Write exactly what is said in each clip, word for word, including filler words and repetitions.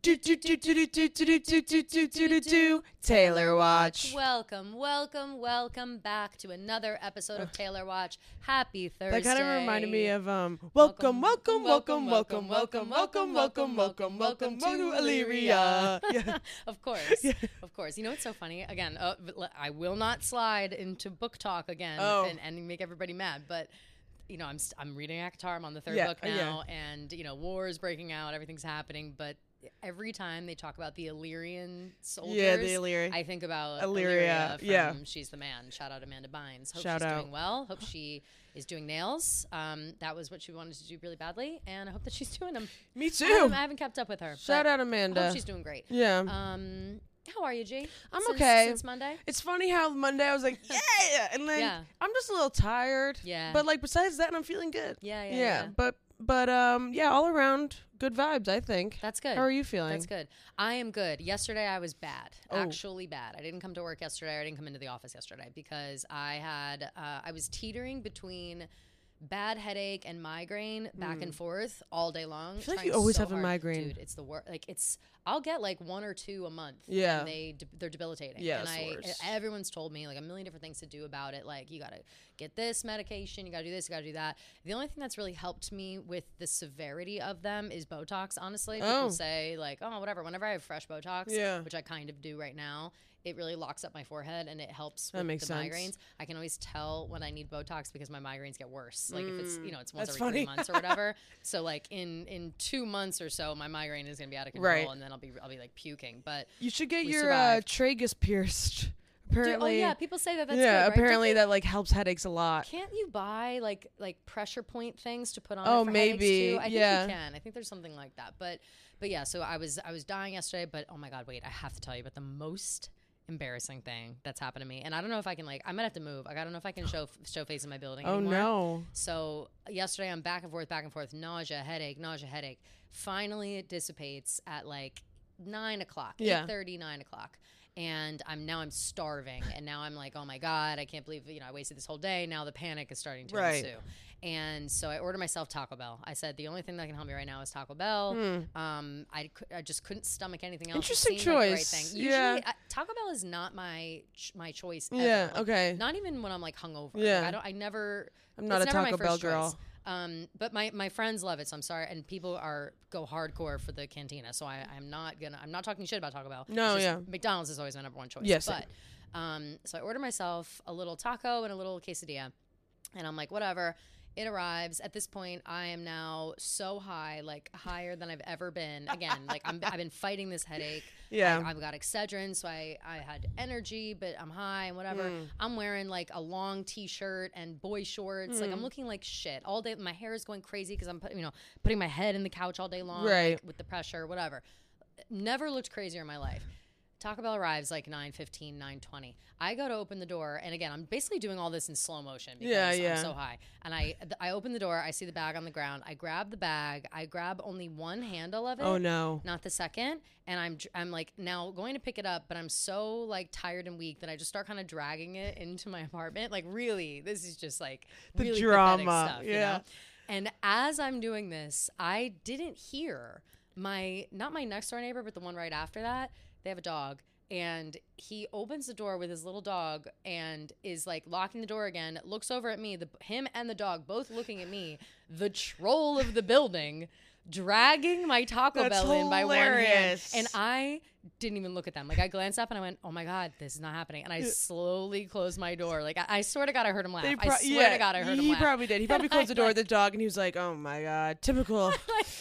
Do do do do do do do do do do do do do Taylor Watch. Welcome, welcome, welcome back to another episode of Taylor Watch. Happy Thursday. That kind of reminded me of um. Welcome, welcome, welcome, welcome, welcome, welcome, welcome, welcome, welcome to Illyria. Yeah. Of course, yeah. Of course. You know what's so funny? Again, uh, I will not slide into book talk again oh. and, and make everybody mad, but. You know, I'm st- I'm reading ACOTAR. I'm on the third yeah, book now, yeah. and you know, war is breaking out. Everything's happening, but every time they talk about the Illyrian soldiers, yeah, the Illyria. I think about Illyria. Illyria from yeah, She's the Man. Shout out Amanda Bynes. Hope Shout she's out. doing well. Hope she is doing nails. Um, that was what she wanted to do really badly, and I hope that she's doing them. Me too. I haven't, I haven't kept up with her. Shout out Amanda. I hope she's doing great. Yeah. Um. How are you, G? I'm since, okay. Since Monday? It's funny how Monday I was like, yeah, and then Yeah. I'm just a little tired. Yeah. But like besides that, I'm feeling good. Yeah, yeah, Yeah. yeah. But but um yeah, all around good vibes, I think. That's good. How are you feeling? That's good. I am good. Yesterday I was bad. Oh. Actually bad. I didn't come to work yesterday. I didn't come into the office yesterday because I had uh, I was teetering between bad headache and migraine back Mm. and forth all day long. I feel like trying you always so have a hard. migraine. Dude, it's the worst. Like it's I'll get like one or two a month. Yeah. And they de- they're debilitating. Yeah, and that's I the worst. everyone's told me like a million different things to do about it. Like you got to get this medication, you got to do this, you got to do that. The only thing that's really helped me with the severity of them is Botox, honestly. People Oh. say like, "Oh, whatever, whenever I have fresh Botox," Yeah. which I kind of do right now, it really locks up my forehead and it helps That with makes the sense. migraines. I can always tell when I need Botox because my migraines get worse. Like if it's, you know, it's once That's every funny. three months or whatever. So like in in two months or so, my migraine is gonna be out of control, Right. and then I'll be I'll be like puking. But You should get We your uh, survived. tragus pierced. Dude, Apparently, oh yeah, people say that that's yeah. good, right? Apparently, Don't that like helps headaches a lot. they- can't you buy like like pressure point things to put on? Oh, it for maybe, headaches too? I yeah. think you can. I think there's something like that. But but yeah, so I was I was dying yesterday. But oh my god, wait, I have to tell you about the most embarrassing thing that's happened to me, and I don't know if I can like I might have to move. Like I don't know if I can show show face in my building Oh anymore. no. So yesterday I'm back and forth, back and forth, nausea, headache, nausea, headache. Finally it dissipates at like nine o'clock, Yeah. eight thirty, nine o'clock. And I'm now I'm starving, and now I'm like, oh my god, I can't believe you know I wasted this whole day. Now the panic is starting to Right. ensue, and so I ordered myself Taco Bell. I said the only thing that can help me right now is Taco Bell. Hmm. Um, I, cou- I just couldn't stomach anything else. It Interesting seemed like the right choice. thing. Usually, Yeah. I, Taco Bell is not my ch- my choice. Ever. Yeah. Like, Okay. Not even when I'm like hungover. Yeah. Like, I don't. I never. I'm not it's a never my Taco Bell first choice. girl. Um, but my, my friends love it, so I'm sorry. And people are go hardcore for the cantina, so I, I'm not gonna. I'm not talking shit about Taco Bell. No, It's just yeah. McDonald's is always my number one choice. Yes. But um, so I order myself a little taco and a little quesadilla, and I'm like, whatever. It arrives. At this point, I am now so high, like higher than I've ever been. Again, like I'm, I've been fighting this headache. Yeah. I, I've got Excedrin, so I, I had energy, but I'm high and whatever. Mm. I'm wearing like a long T-shirt and boy shorts. Like I'm Mm. looking like shit all day. My hair is going crazy because I'm put, you know putting my head in the couch all day long, Right. like, with the pressure, whatever. Never looked crazier in my life. Taco Bell arrives like nine fifteen, nine twenty. I go to open the door, and again, I'm basically doing all this in slow motion because Yeah, yeah. I'm so high. And I th- I open the door, I see the bag on the ground. I grab the bag. I grab only one handle of it. Oh no. Not the second. And I'm dr- I'm like now going to pick it up, but I'm so like tired and weak that I just start kind of dragging it into my apartment. Like really, this is just like The really drama, pathetic stuff, you yeah. know? And as I'm doing this, I didn't hear my not my next door neighbor, but the one right after that. They have a dog. And he opens the door with his little dog and is like locking the door again, looks over at me, the him and the dog both looking at me, the troll of the building, dragging my Taco That's Bell in by one hand. hilarious. And I didn't even look at them. Like I glanced up and I went, oh my God, this is not happening. And I slowly closed my door. Like I, I swear to God, I heard him laugh. They I pro- swear yeah, to God, I heard him he laugh. probably did. He probably And closed the I, door like- with the dog, and he was like, "Oh my god, typical."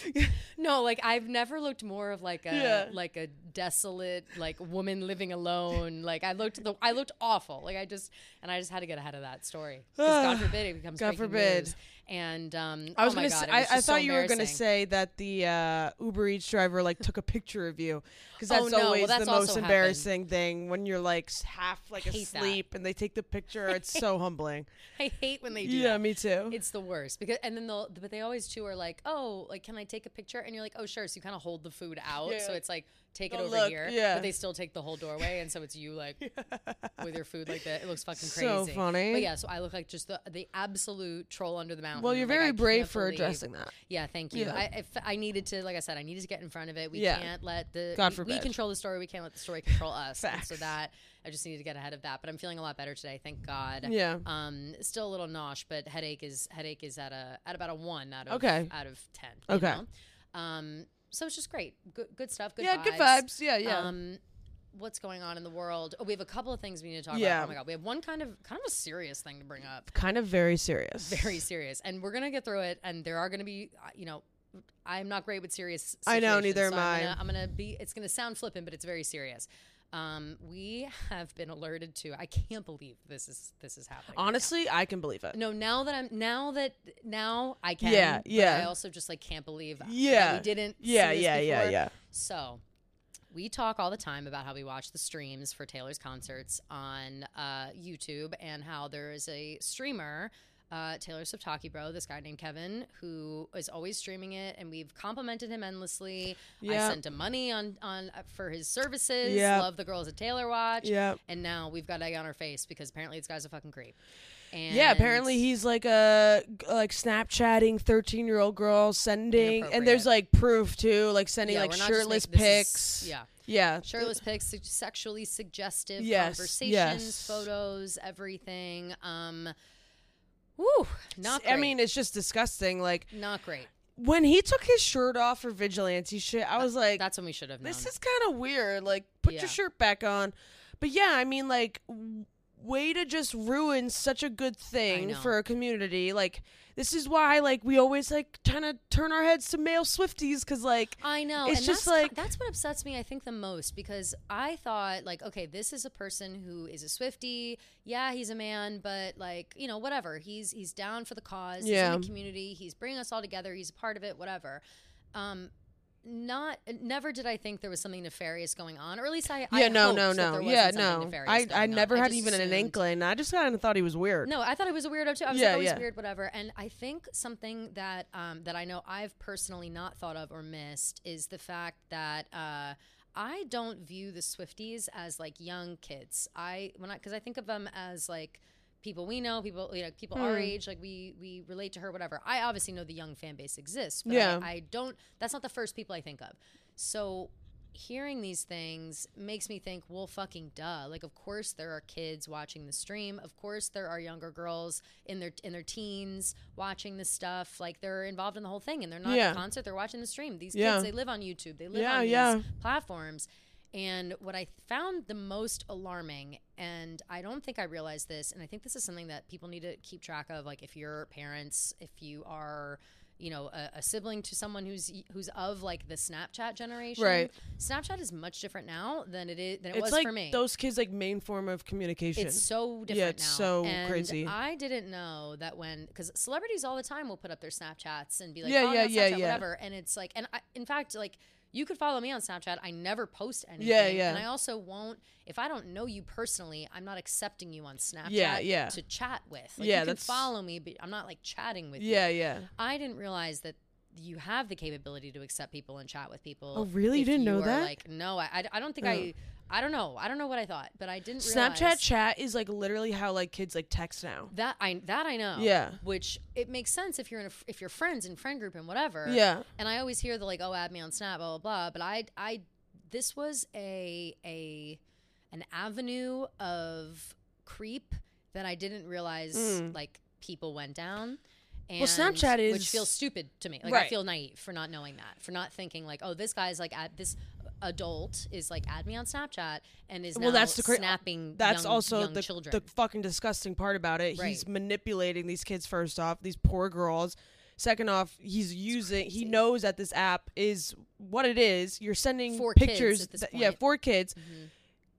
No, like I've never looked more of like a Yeah. like a desolate like woman living alone. Like I looked the I looked awful. Like I just and I just had to get ahead of that story. 'Cause God forbid it becomes God breaking forbid. news. And um, I was oh my gonna. God, say, it I, was I just so thought you were gonna embarrassing. say that the uh, Uber Eats driver like took a picture of you because that's Oh, is no. Well, always that's the also most embarrassing thing when you're like s- half like Hate that. asleep and they take the picture. It's so humbling. I hate when they do Yeah, that. me too. It's the worst because, and then they'll, but they always too are like, oh, like, can I take a picture? And you're like, oh, sure. So you kind of hold the food out, Yeah. so it's like take it Don't over look, here, yeah. but they still take the whole doorway, and so it's you like with your food like that. It looks fucking So crazy. funny. But yeah, so I look like just the the absolute troll under the mountain. Well, you're Like, very I brave can't for believe- addressing that. Yeah, thank you. Yeah. I if, I needed to, like I said, I needed to get in front of it. We Yeah. can't let the God we, forbid. we control the story. We can't let the story control us. And so Facts. that I just needed to get ahead of that. But I'm feeling a lot better today, thank God. Yeah. Um, still a little nosh, but headache is headache is at a at about a one out of Okay. out of ten. you Okay. know? Um, so it's just great. Good good stuff. Good yeah, vibes. good vibes. Yeah, yeah. Um, what's going on in the world? Oh, we have a couple of things we need to talk Yeah. about. Oh my god, we have one kind of kind of a serious thing to bring up. kind of very serious. Very serious, and we're gonna get through it. And there are gonna be, uh, you know, I'm not great with serious. I know, situations, neither so am I'm I. gonna, I'm gonna be. It's gonna sound flippant, but it's very serious. Um, we have been alerted to. I can't believe this is this is happening. right now. Honestly, I can believe it. No, now that I'm now that now I can. Yeah, but yeah. I also just like can't believe that Yeah. we didn't. Yeah, see this yeah, yeah, before. yeah. So we talk all the time about how we watch the streams for Taylor's concerts on uh, YouTube and how there is a streamer, uh, Taylor Swiftaki Bro, this guy named Kevin, who is always streaming it, and we've complimented him endlessly. Yeah. I sent him money on on uh, for his services. Yeah. Love the girls at Taylor Watch. Yeah. And now we've got egg on our face because apparently this guy's a fucking creep. And Yeah, apparently he's like a like Snapchatting thirteen year old girl sending, and there's Inappropriate. like proof too, like sending Yeah, like we're not just shirtless making- this pics. is- yeah. yeah, Shirtless pics, su- sexually suggestive Yes, conversations, yes. photos, everything. Um, woo, not great. I mean, it's just disgusting. Like not great. when he took his shirt off for vigilante shit, I was like, That's when we should have known. this is kind of weird. Like, put Yeah. your shirt back on. But yeah, I mean, like, w- way to just ruin such a good thing know. for a community. Like, this is why, like, we always like kind of turn our heads to male Swifties because, like, I know. It's and just that's, ki- like- that's what upsets me, I think, the most because I thought, like, okay, this is a person who is a Swiftie. Yeah, he's a man, but like, you know, whatever. He's he's down for the cause. Yeah. He's in the community. He's bringing us all together. He's a part of it. Whatever. Um, not never did I think there was something nefarious going on, or at least I yeah, I no, hoped no, that no, there yeah, wasn't something no. nefarious I going I on. never had just even an assumed- inkling. I just kind of thought he was weird. No, I thought it was a weirdo too. I was Yeah, like, oh, he's yeah. weird, whatever. And I think something that um, that I know I've personally not thought of or missed is the fact that uh, I don't view the Swifties as like young kids. I when I because I think of them as like people we know, people you know, people our Hmm. age, like we we relate to her, whatever. I obviously know the young fan base exists, but Yeah. I, I don't. That's not the first people I think of. So hearing these things makes me think, well, fucking duh. Like, of course there are kids watching the stream. Of course there are younger girls in their in their teens watching this stuff. Like, they're involved in the whole thing, and they're not Yeah. at the concert. They're watching the stream. These Yeah. kids, they live on YouTube. They live Yeah, on these yeah. platforms. And what I found the most alarming, and I don't think I realized this, and I think this is something that people need to keep track of. Like, if you're parents, if you are, you know, a, a sibling to someone who's who's of like the Snapchat generation, Right. Snapchat is much different now than it is than it It's was like for me. those kids' like main form of communication. It's so different Yeah, it's now. so and crazy. I didn't know that when, because celebrities all the time will put up their Snapchats and be like, Yeah, follow yeah, me on yeah, Snapchat, yeah. whatever. And it's like, and I, in fact, like, you could follow me on Snapchat. I never post anything. Yeah, yeah. And I also won't, if I don't know you personally, I'm not accepting you on Snapchat Yeah, yeah. to chat with. Like, Yeah, you can that's- follow me, but I'm not like chatting with yeah, you. yeah. I didn't realize that you have the capability to accept people and chat with people. Oh, really? You if didn't know are, that? Like, no, I, I, I don't think Oh. I, I don't know. I don't know what I thought, but I didn't Snapchat realize. chat is like literally how like kids like text now. That I that I know. Yeah. Which it makes sense if you're in a, if you're friends in friend group and whatever. Yeah. And I always hear the like, oh, add me on Snap, blah blah blah. But I I this was a a an avenue of creep that I didn't realize Mm. like people went down. And, Well, Snapchat is- which feels stupid to me. Like I Right. feel naive for not knowing that, for not thinking like, oh, this guy's like at this adult is like add me on Snapchat and is Well, now that's the cra- snapping. That's young, also young the, children. the fucking disgusting part about it. He's Right. manipulating these kids, first off, these poor girls. Second off, he's using, he crazy. knows that this app is what it is. You're sending For kids pictures. at this that- yeah, point. for kids. Mhm.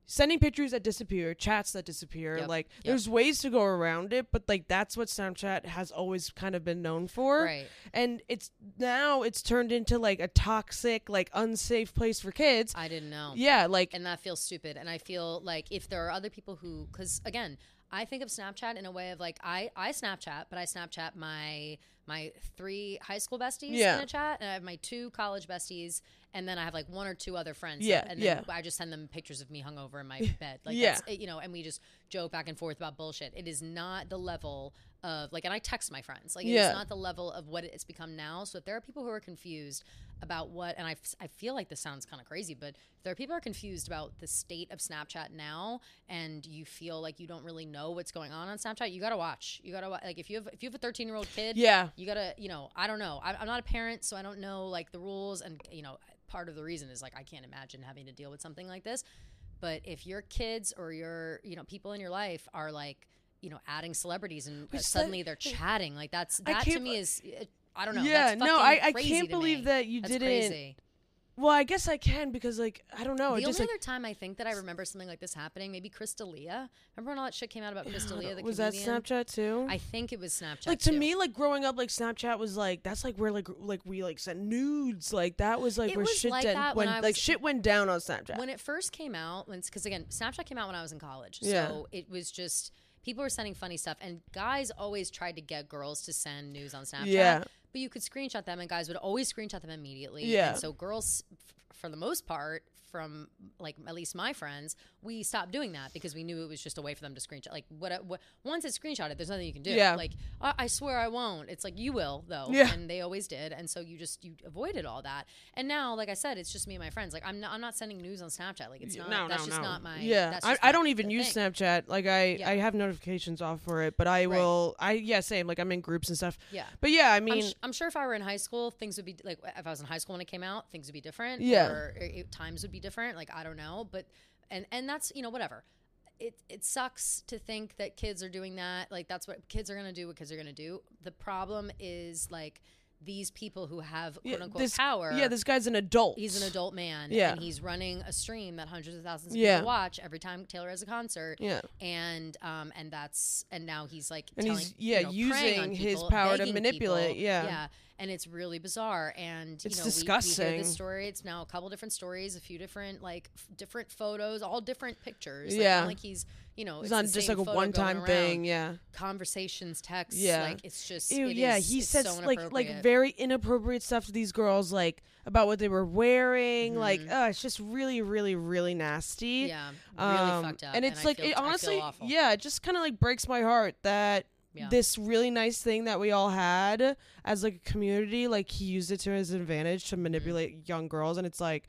sending pictures that disappear, chats that disappear. Yep. Like Yep. there's ways to go around it, but like that's what Snapchat has always kind of been known for. Right. And it's now it's turned into like a toxic, like unsafe place for kids. I didn't know. Yeah, like And that feels stupid. And I feel like if there are other people who, because again, I think of Snapchat in a way of like I, I Snapchat, but I Snapchat my my three high school besties Yeah. in a chat, and I have my two college besties, and then I have like one or two other friends. Yeah, and then yeah. I just send them pictures of me hungover in my bed. Like Yeah. that's, you know, and we just joke back and forth about bullshit. It is not the level of like, and I text my friends. Like Yeah. it's not the level of what it's become now. So if there are people who are confused about what, and I, f- I feel like this sounds kind of crazy, but if there are people who are confused about the state of Snapchat now, and you feel like you don't really know what's going on on Snapchat, you gotta watch. You gotta wa- like if you have if you have a thirteen year old kid, yeah. you gotta, you know, I don't know. I, I'm not a parent, so I don't know like the rules, and you know, part of the reason is like I can't imagine having to deal with something like this. But if your kids or your, you know, people in your life are like, you know, adding celebrities and uh, Which suddenly that- they're chatting, like that's I that to can't me b- is, uh, I don't know. Yeah, that's no, fucking I, I crazy can't to believe me. that you That's didn't. crazy. Well, I guess I can because like I don't know. The It just only like other time I think that I remember something like this happening, maybe Chris D'Elia. Remember when all that shit came out about Chris D'Elia, the was comedian? that Snapchat too? I think it was Snapchat. like to too. me, like growing up, like Snapchat was like that's like where like like we like sent nudes. Like that was like It where was shit like did- that when when I like was- shit went down on Snapchat. when it first came out, because again, Snapchat came out when I was in college, Yeah. so it was just people were sending funny stuff, and guys always tried to get girls to send news on Snapchat. Yeah. But you could screenshot them, and guys would always screenshot them immediately. Yeah. And so girls, f- for the most part, from like at least my friends, we stopped doing that because we knew it was just a way for them to screenshot. Like what, what once it's screenshotted, there's nothing you can do. Yeah. Like I, I swear I won't. It's like you will though. Yeah. And they always did. And so you just you avoided all that. And now, like I said, it's just me and my friends. Like I'm not I'm not sending news on Snapchat. Like it's not. no, that's no, just no. not my. Yeah, That's I, just I not don't the even use thing. Snapchat. Like I, Yeah. I have notifications off for it, but I Right. will. I yeah, same. Like I'm in groups and stuff. Yeah. But yeah, I I'm, mean, sh- I'm sure if I were in high school, things would be like if I was in high school when it came out, things would be different. Yeah. Or it, times would be different. Like I don't know, but and and that's you know whatever. It it sucks to think that kids are doing that. Like that's what kids are gonna do. What kids are gonna do. The problem is like these people who have quote yeah, unquote this power. yeah, this guy's an adult. He's an adult man, Yeah. and he's running a stream that hundreds of thousands of Yeah. people watch every time Taylor has a concert. Yeah. and um, and that's and now he's like And telling, he's, yeah, you know, preying on using his people, power to begging manipulate, people. yeah. yeah, and it's really bizarre. And you It's know, we- We, disgusting. hear this story. It's now a couple different stories, a few different like f- different photos, all different pictures. Like, Yeah. not like he's you know, It's it's not the just same like a photo one time going thing. around. Yeah. Conversations, texts, Yeah. like it's just Ew, it yeah, is- he it's says so like like inappropriate. very inappropriate stuff to these girls, like about what they were wearing. Like, Mhm. uh, it's just really, really, really nasty. yeah, really Um, fucked up. And it's I like feel- it I feel honestly, awful. yeah, it just kind of like breaks my heart that Yeah. this really nice thing that we all had as like a community, like he used it to his advantage to manipulate young girls, and it's like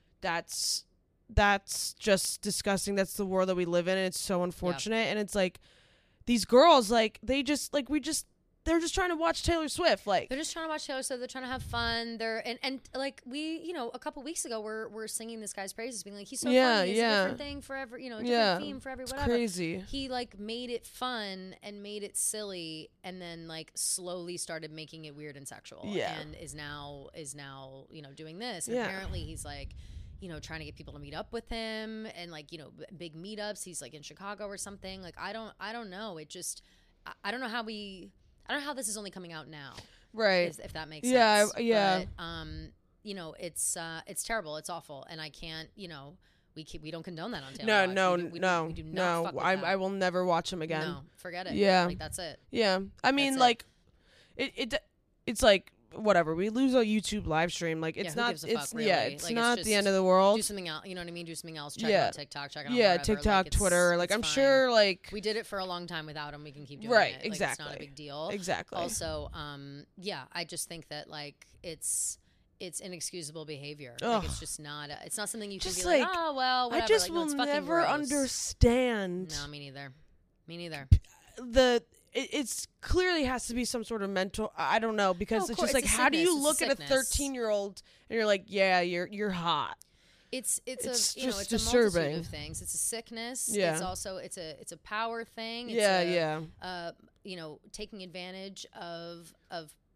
that's that's just disgusting. That's the world that we live in, and it's so unfortunate. And it's like these girls, like they just like we just they're just trying to watch Taylor Swift, like They're just trying to watch Taylor Swift. They're trying to have fun. They're and, and like we, you know, a couple weeks ago, we're we're singing this guy's praises, being like, he's so Yeah, funny. It's yeah. a different thing for every, you know, a different yeah, theme for every it's whatever. crazy. He like made it fun and made it silly, and then like slowly started making it weird and sexual. Yeah. and is now is now you know doing this. And Yeah. apparently he's like. You know, trying to get people to meet up with him, and like you know, b- big meetups. He's like in Chicago or something. Like I don't, I don't know. It just, I, I don't know how we, I don't know how this is only coming out now. Right. If, if that makes Yeah, sense. I- yeah. But, um, you know, it's uh, it's terrible. It's awful, and I can't. You know, we keep, we don't condone that on Taylor No, Watch. no, we do, we no, do, we do not no. fuck with I that. I will never watch him again. No, forget it. Yeah. like that's it. Yeah, I mean, That's it. like, it, it, it's like whatever. We lose a YouTube live stream. Like, Yeah, it's who not. gives a It's fuck, yeah. really? It's Like, it's not just the end of the world. Do something else. You know what I mean? Do something else. Check Yeah. out TikTok. Check it out. Yeah, wherever. TikTok, like, it's- Twitter. Like, it's I'm fine. sure. Like, We did it for a long time without him. We can keep doing Right, it. Like, it's not a exactly. big deal. exactly. Also, um, yeah, I just think that like it's it's inexcusable behavior. Ugh. Like it's just not. A, it's not something you Just can be like, like, oh well, whatever. I just like, no, will it's fucking never gross. understand No, me neither. Me neither. the. It, it's clearly has to be some sort of mental. I don't know because No, of it's course, just like, it's a how do you sickness, it's look a at a sickness. thirteen year old and you're like, yeah, you're you're hot. It's it's, It's a you know just it's a multitude disturbing. of things. It's a sickness. Yeah. It's also it's a it's a power thing. It's Yeah, a, yeah. Uh, you know, taking advantage of of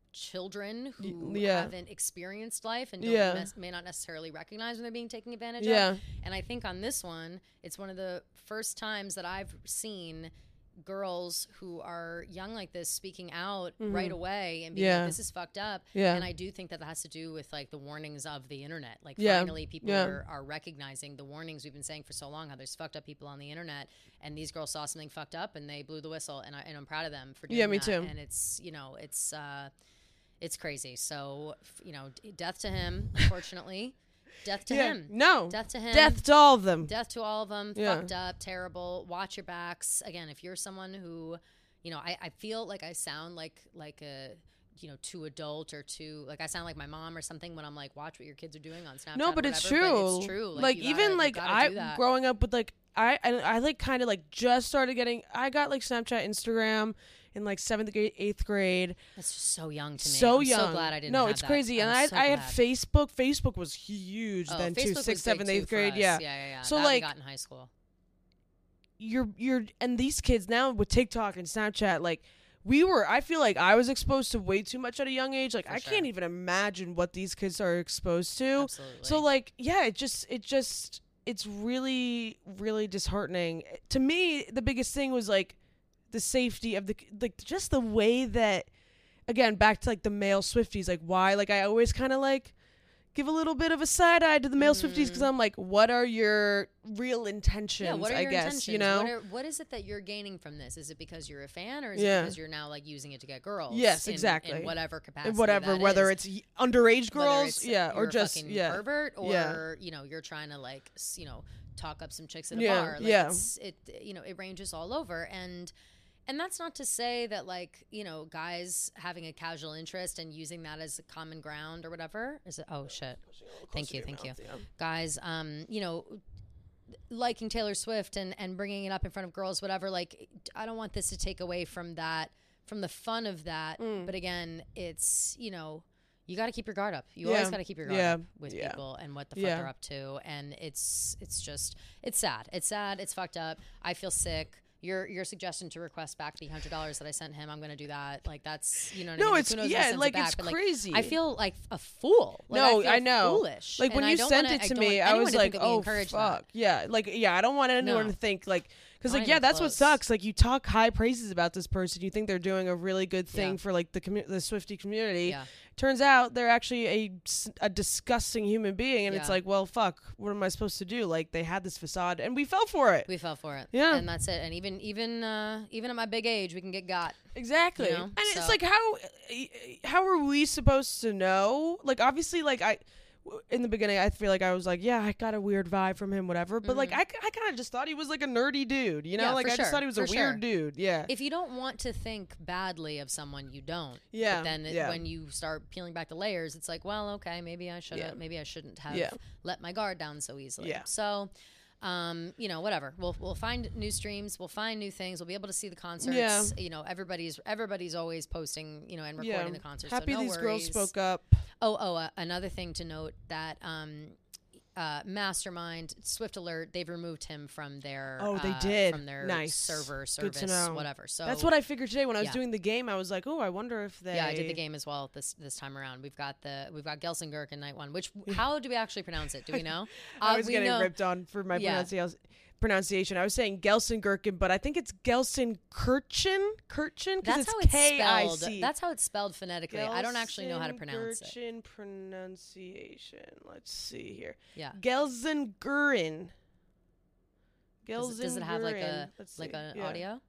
children who Y- yeah. haven't experienced life and don't Yeah. nes- may not necessarily recognize when they're being taken advantage Yeah. of. And I think on this one, it's one of the first times that I've seen girls who are young like this speaking out Mhm. right away and being Yeah. like, this is fucked up. Yeah. And I do think that that has to do with like the warnings of the internet. Like Yeah. finally people Yeah. are, are recognizing the warnings we've been saying for so long, how there's fucked up people on the internet, and these girls saw something fucked up and they blew the whistle, and, I, and I'm proud of them for doing Yeah, me that. too. And it's, you know, it's, uh, it's crazy. So, f- you know, d- death to him, unfortunately. Death to yeah. him. No. Death to him. Death to all of them. Death to all of them. Yeah. Fucked up, terrible. Watch your backs. Again, if you're someone who, you know, I, I feel like I sound like like a, you know, too adult or too, like I sound like my mom or something when I'm like, watch what your kids are doing on Snapchat. No, or but it's whatever, true. But it's true. Like, you even gotta- like you gotta I do that. growing up with like I I, I like kind of like just started getting. I got like Snapchat, Instagram in like seventh grade, eighth grade. That's just so young to me. So I'm young. so glad I didn't No, have it's that. crazy. I'm and I so I had glad. Facebook. Facebook was huge Oh, then Facebook too. was Sixth, big seventh, too eighth for grade. us. Yeah. Yeah, yeah, yeah. So, That like- we got in high school. You're you're and these kids now with TikTok and Snapchat, like we were. I feel like I was exposed to way too much at a young age. Like For I sure. can't even imagine what these kids are exposed to. Absolutely. So like, yeah, it just it just it's really really disheartening. To me, the biggest thing was like the safety of the like just the way that, again, back to like the male Swifties, like why like I always kind of like give a little bit of a side eye to the male Swifties because I'm like, what are your real intentions? yeah, what are I your guess intentions? you know. what, are, what is it that you're gaining from this? Is it because you're a fan, or is Yeah. it because you're now like using it to get girls? Yes, in- exactly. In whatever capacity, And whatever, that whether is. it's y- underage Whether girls, it's yeah, or you're a just fucking yeah, pervert, or Yeah. you know, you're trying to like s- you know talk up some chicks at a Yeah, bar. Like yeah. it's, it you know it ranges all over, and and that's not to say that like you know guys having a casual interest and using that as a common ground or whatever is it. Oh shit! Thank you, thank you, guys. Um, you know. Liking Taylor Swift and, and bringing it up in front of girls, whatever, like, I don't want this to take away from that, from the fun of that. Mm. But again, it's, you know, you got to keep your guard up. You Yeah. always got to keep your guard Yeah. up with Yeah. people and what the fuck Yeah. they're up to. And it's, it's just, it's sad. It's sad. It's fucked up. I feel sick. Your your suggestion to request back the hundred dollars that I sent him, I'm gonna do that. Like that's you know what I No, mean? Like, it's who knows if he yeah, sends it like back, it's but, like, crazy. I feel like a fool. Like, No, I, feel I know. Foolish. Like when And I you don't sent wanna- it I to don't me, want I anyone was to like, think that we "Oh encourage fuck, that. yeah." Like, yeah, I don't want anyone No. to think like, because Not like, yeah, even that's what close. sucks. Like, you talk high praises about this person, you think they're doing a really good thing Yeah. for like the commu- the Swiftie community. Yeah. Turns out they're actually a, s- a disgusting human being, and it's Yeah. like, well, fuck, what am I supposed to do? Like, they had this facade, and we fell for it. We fell for it. Yeah. And that's it. And even even uh, even at my big age, we can get got. Exactly. You know, And it's so- like, how how are we supposed to know? Like, obviously, like I. In the beginning, I feel like I was like, yeah, I got a weird vibe from him, whatever. But like, I, I kind of just thought he was like a nerdy dude, you know? Mm-hmm. Yeah, like, for I just sure, thought he was a for weird sure. dude. Yeah. If you don't want to think badly of someone, you don't. Yeah, But then it- yeah. when you start peeling back the layers, it's like, well, okay, maybe I should have, Yeah. maybe I shouldn't have Yeah. let my guard down so easily. Yeah. So, um, you know, whatever. We'll we'll find new streams. We'll find new things. We'll be able to see the concerts. Yeah. You know, everybody's everybody's always posting, you know, and recording yeah. the concerts. Happy so no these worries. girls spoke up. Oh, oh, uh, another thing to note that um, uh, Mastermind, Swift Alert, they've removed him from their Oh, they uh, did. from their Nice. server Good service, to know. whatever. So That's what I figured today when I was yeah. doing the game. I was like, oh, I wonder if they. yeah, I did the game as well this this time around. We've got the we've got Gelsenkirchen night one. Which how do we actually pronounce it? Do we know? I Uh, was we getting know, ripped on for my Yeah. pronunciation. Pronunciation. I was saying Gelsenkirchen, but I think it's Gelsenkirchen. Kirchen, because That's it's how it's K I spelled. C. That's how it's spelled phonetically. I don't actually know how to pronounce it. Gelsenkirchen pronunciation. Let's see here. Yeah. Gelsenkirchen. Does, does it have like a Gelsenkirchen. Let's like see. an Yeah. audio?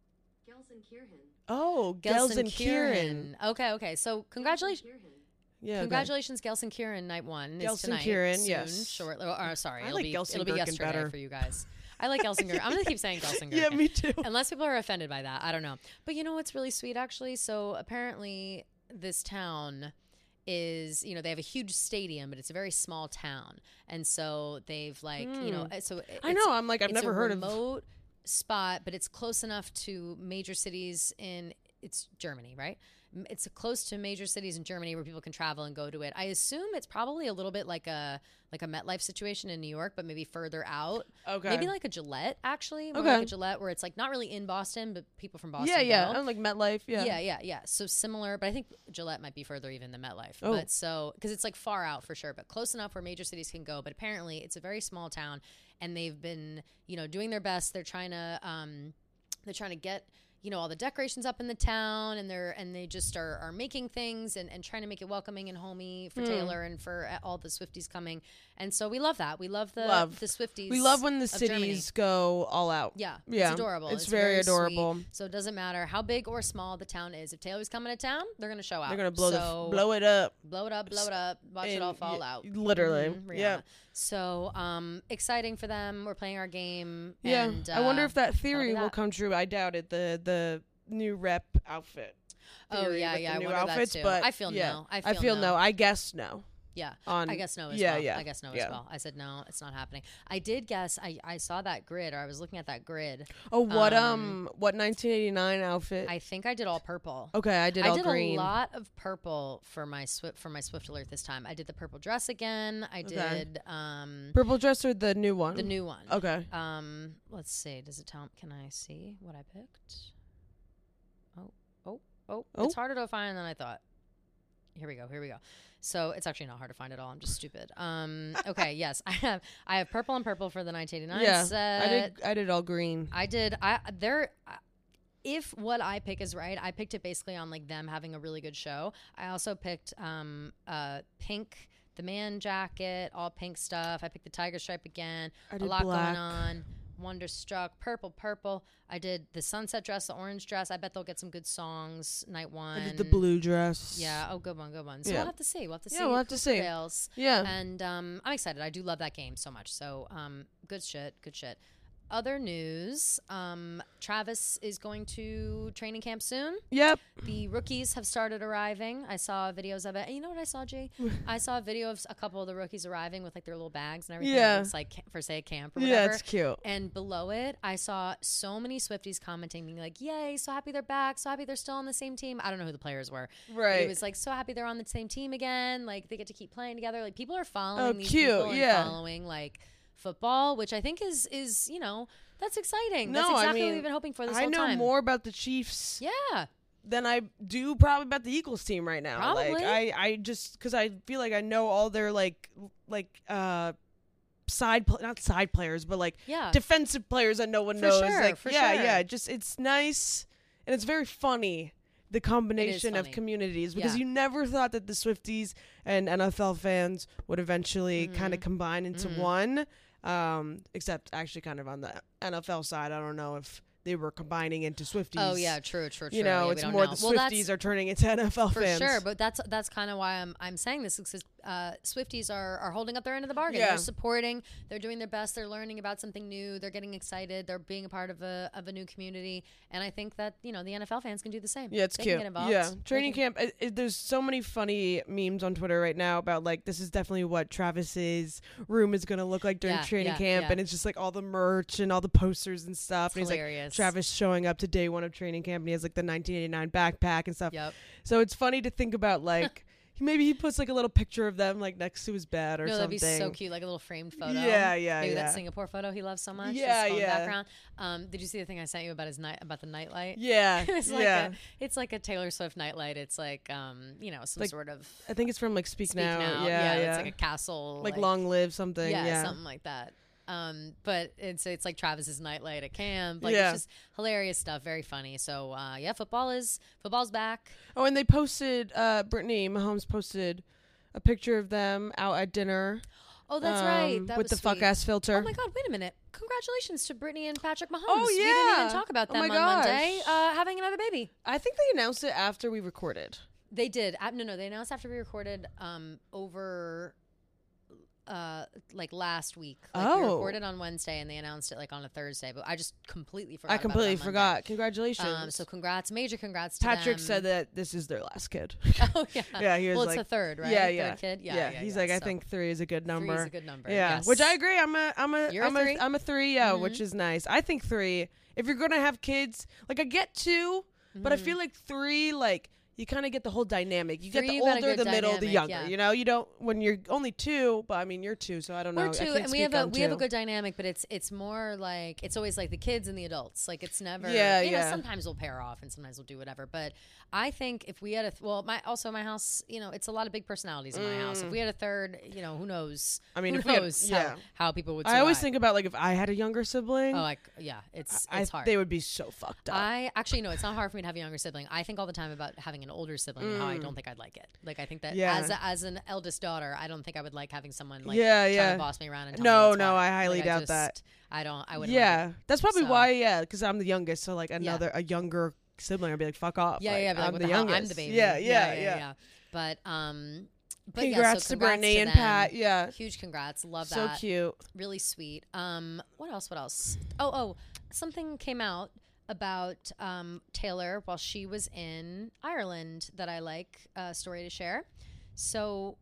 Oh, Gelsenkirchen. Okay, okay. So congratulations. Yeah. okay. Congratulations, Gelsenkirchen night one is tonight. Gelsenkirchen, soon, yes. Shortly. Or, or, sorry, I it'll like be it'll be Gelsenkirchen yesterday better. for you guys. I like Gelsenkirchen. I'm gonna keep saying Gelsenkirchen. Yeah, me too. Unless people are offended by that, I don't know. But you know what's really sweet, actually? So apparently, this town is, you know, they have a huge stadium, but it's a very small town, and so they've like, you know, so it- I it's- know. I'm like, I've it's never a heard of. remote spot, but it's close enough to major cities in it's Germany, right? M- It's close to major cities in Germany where people can travel and go to it. I assume it's probably a little bit like a like a MetLife situation in New York, but maybe further out. Okay. Maybe like a Gillette, actually. More Okay. like a Gillette where it's like not really in Boston, but people from Boston yeah, yeah. go. I'm like MetLife. Yeah. Yeah, yeah, yeah. So similar, but I think Gillette might be further even than MetLife. Oh. But so, because it's like far out for sure, but close enough where major cities can go. But apparently, it's a very small town, and they've been, you know, doing their best. They're trying to, um, they're trying to get, you know, all the decorations up in the town, and they're and they just are, are making things and, and trying to make it welcoming and homey for Mm. Taylor and for uh, all the Swifties coming. And so we love that. We love the Love. the Swifties. We love when the of cities Germany. go all out. Yeah, Yeah. it's adorable. It's It's, very very, adorable. Sweet. So it doesn't matter how big or small the town is. If Taylor's coming to town, they're gonna show out. They're gonna blow the so f- blow it up. blow it up, blow it up, watch it And all fall y- out. literally. Mhm, Yeah. Rihanna. So um, exciting for them. We're playing our game. Yeah. And, I wonder uh, if that theory be will that. come true. I doubt it. The the new rep outfit. Oh theory yeah, with yeah. The I new wonder that outfits, too. but I feel yeah. no. I I feel, feel no. no. I guess no. Yeah. On I guess no as yeah, well. yeah. I guess no yeah. as well. I said no, it's not happening. I did guess. I, I saw that grid, or I was looking at that grid. Oh, what um, Um, what nineteen eighty-nine outfit? I think I did all purple. okay, I did I all did green. a lot of purple for my Swift for my Swift alert this time. I did the purple dress again. I Okay. did um Purple dress or the new one? the new one. Okay. Um, let's see. Does it tell? Can I see what I picked? Oh, oh, oh! Oh. It's harder to find than I thought. Here we go. Here we go. So it's actually not hard to find at all. I'm just stupid. Um, okay. Yes, I have. I have purple and purple for the nineteen eighty-nine Yeah, set. I did. I did all green. I did. I there. If what I pick is right, I picked it basically on like them having a really good show. I also picked um uh pink, the man jacket, all pink stuff. I picked the tiger stripe again. I A did lot black. going on. Wonderstruck, purple, purple. I did the sunset dress, the orange dress. I bet they'll get some good songs. Night one. I did the blue dress. Yeah. Oh, good one, good one. So Yeah. we'll have to see. We'll have to see. Yeah, we'll have who to see. prevails. Yeah. And um, I'm excited. I do love that game so much. So um, good shit. Good shit. Other news, um, Travis is going to training camp soon. Yep. The rookies have started arriving. I saw videos of it. And you know what I saw, Jay? I saw a video of a couple of the rookies arriving with like their little bags and everything. Yeah. It's like ca- for say camp or Yeah, whatever. it's cute. And below it, I saw so many Swifties commenting, being like, "Yay, so happy they're back! So happy they're still on the same team." I don't know who the players were. Right. It was like so happy they're on the same team again. Like they get to keep playing together. Like people are following Oh, these cute, people and yeah. following like football, which I think is is you know that's exciting. No, that's I exactly what mean, we've been hoping for this I whole know time. more about the Chiefs Yeah, than I do probably about the Eagles team right now. Like Probably. I, I just because I feel like I know all their like like uh side pl- not side players but like yeah. defensive players that no one For knows. sure, like for yeah, sure. yeah. Just it's nice and it's very funny. The combination of funny. communities because Yeah. you never thought that the Swifties and N F L fans would eventually kind of Mhm. combine into Mhm. one. Um, except actually kind of on the N F L side, I don't know if they were combining into Swifties. Oh yeah, true, true, true. You know, Yeah, we it's don't more know. the Well, that's- Swifties are turning into N F L For fans. sure, but that's that's kind of why I'm I'm saying this because uh, Swifties are are holding up their end of the bargain. Yeah. They're supporting. They're doing their best. They're learning about something new. They're getting excited. They're being a part of a of a new community. And I think that you know the N F L fans can do the same. Yeah, it's They cute. Can get involved. Yeah, They training can- camp. It, it, there's so many funny memes on Twitter right now about like this is definitely what Travis's room is gonna look like during Yeah, training yeah, camp, yeah. and it's just like all the merch and all the posters and stuff. It's and he's like hilarious. Travis showing up to day one of training camp, and he has like the nineteen eighty-nine backpack and stuff. Yep. So it's funny to think about like maybe he puts like a little picture of them like next to his bed or No, that'd something. be so cute, like a little framed photo. Yeah, yeah, Maybe yeah. that Singapore photo he loves so much. Yeah, his phone yeah. Background. Um, did you see the thing I sent you about his night about the nightlight? Yeah, it's like yeah. a, it's like a Taylor Swift nightlight. It's like um, you know, some Like, sort of I think it's from like Speak, Speak Now. Now. Yeah, yeah. It's like a castle, like, Long Live something. yeah, Yeah, something like that. Um, but it's it's like Travis's nightlight at camp. Like Yeah. it's just hilarious stuff, very funny. So uh, yeah, football is football's back. Oh, and they posted. Uh, Brittany Mahomes posted a picture of them out at dinner. Oh, that's right. um, That with was the fuck sweet. ass filter. Oh my God! Wait a minute! Congratulations to Brittany and Patrick Mahomes. Oh, We didn't yeah. even talk about Oh them my on gosh. Monday uh, having another baby. I think they announced it after we recorded. They did. Uh, no, no, they announced after we recorded um, over uh, like last week. Like we Oh. recorded on Wednesday and they announced it like on a Thursday, but I just completely forgot. I about it completely on Monday. forgot. Congratulations. Um, so congrats, major congrats to Patrick them. said that this is their last kid. Oh yeah. Yeah, he was well, like, it's the third, right? yeah, Third yeah, kid. Yeah, yeah. He's yeah. like, I So think three is a good number. Three is a good number. Yeah, yes. which I agree. I'm a, I'm a, You're a I'm three? I'm a three. Yeah, Mhm. which is nice. I think three. If you're gonna have kids, like I get two, But I feel like three, like, you kind of get the whole dynamic. You Three, get the you got a older, good the middle, the dynamic, younger. yeah. You know, you don't when you're only two. But I mean, you're two, so I don't know. We're I two, can't and we speak have a on we have a two. good dynamic, but it's it's more like it's always like the kids and the adults. Like it's never. Yeah, you know, yeah. Sometimes we'll pair off, and sometimes we'll do whatever. But I think if we had a th- well, my also my house, you know, it's a lot of big personalities in my house. If we had a third, you know, who knows? I mean, who if we had- knows yeah. how, how people would. I always survive. think about like if I had a younger sibling, Oh, like yeah, it's I, it's hard. they would be so fucked up. I actually no, it's not hard for me to have a younger sibling. I think all the time about having an older sibling and how I don't think I'd like it. Like I think that Yeah. as a, as an eldest daughter, I don't think I would like having someone like Yeah, trying yeah. to boss me around and tell No, me what's no, what. I highly Like, doubt just- that. I don't. I wouldn't. yeah, Like it. that's probably So- why. Yeah, because I'm the youngest, so like another a younger sibling, I'd be like, fuck off. Yeah, like, yeah. Be like, I'm what the the hell? youngest. I'm the baby. Yeah, yeah, yeah. But um, but Congrats yeah, so to congrats Brittany to and them. Pat. Yeah, Huge congrats. Love so that. cute. Really sweet. Um, what else? What else? Oh, oh, something came out about um, Taylor while she was in Ireland that I like a story to share. So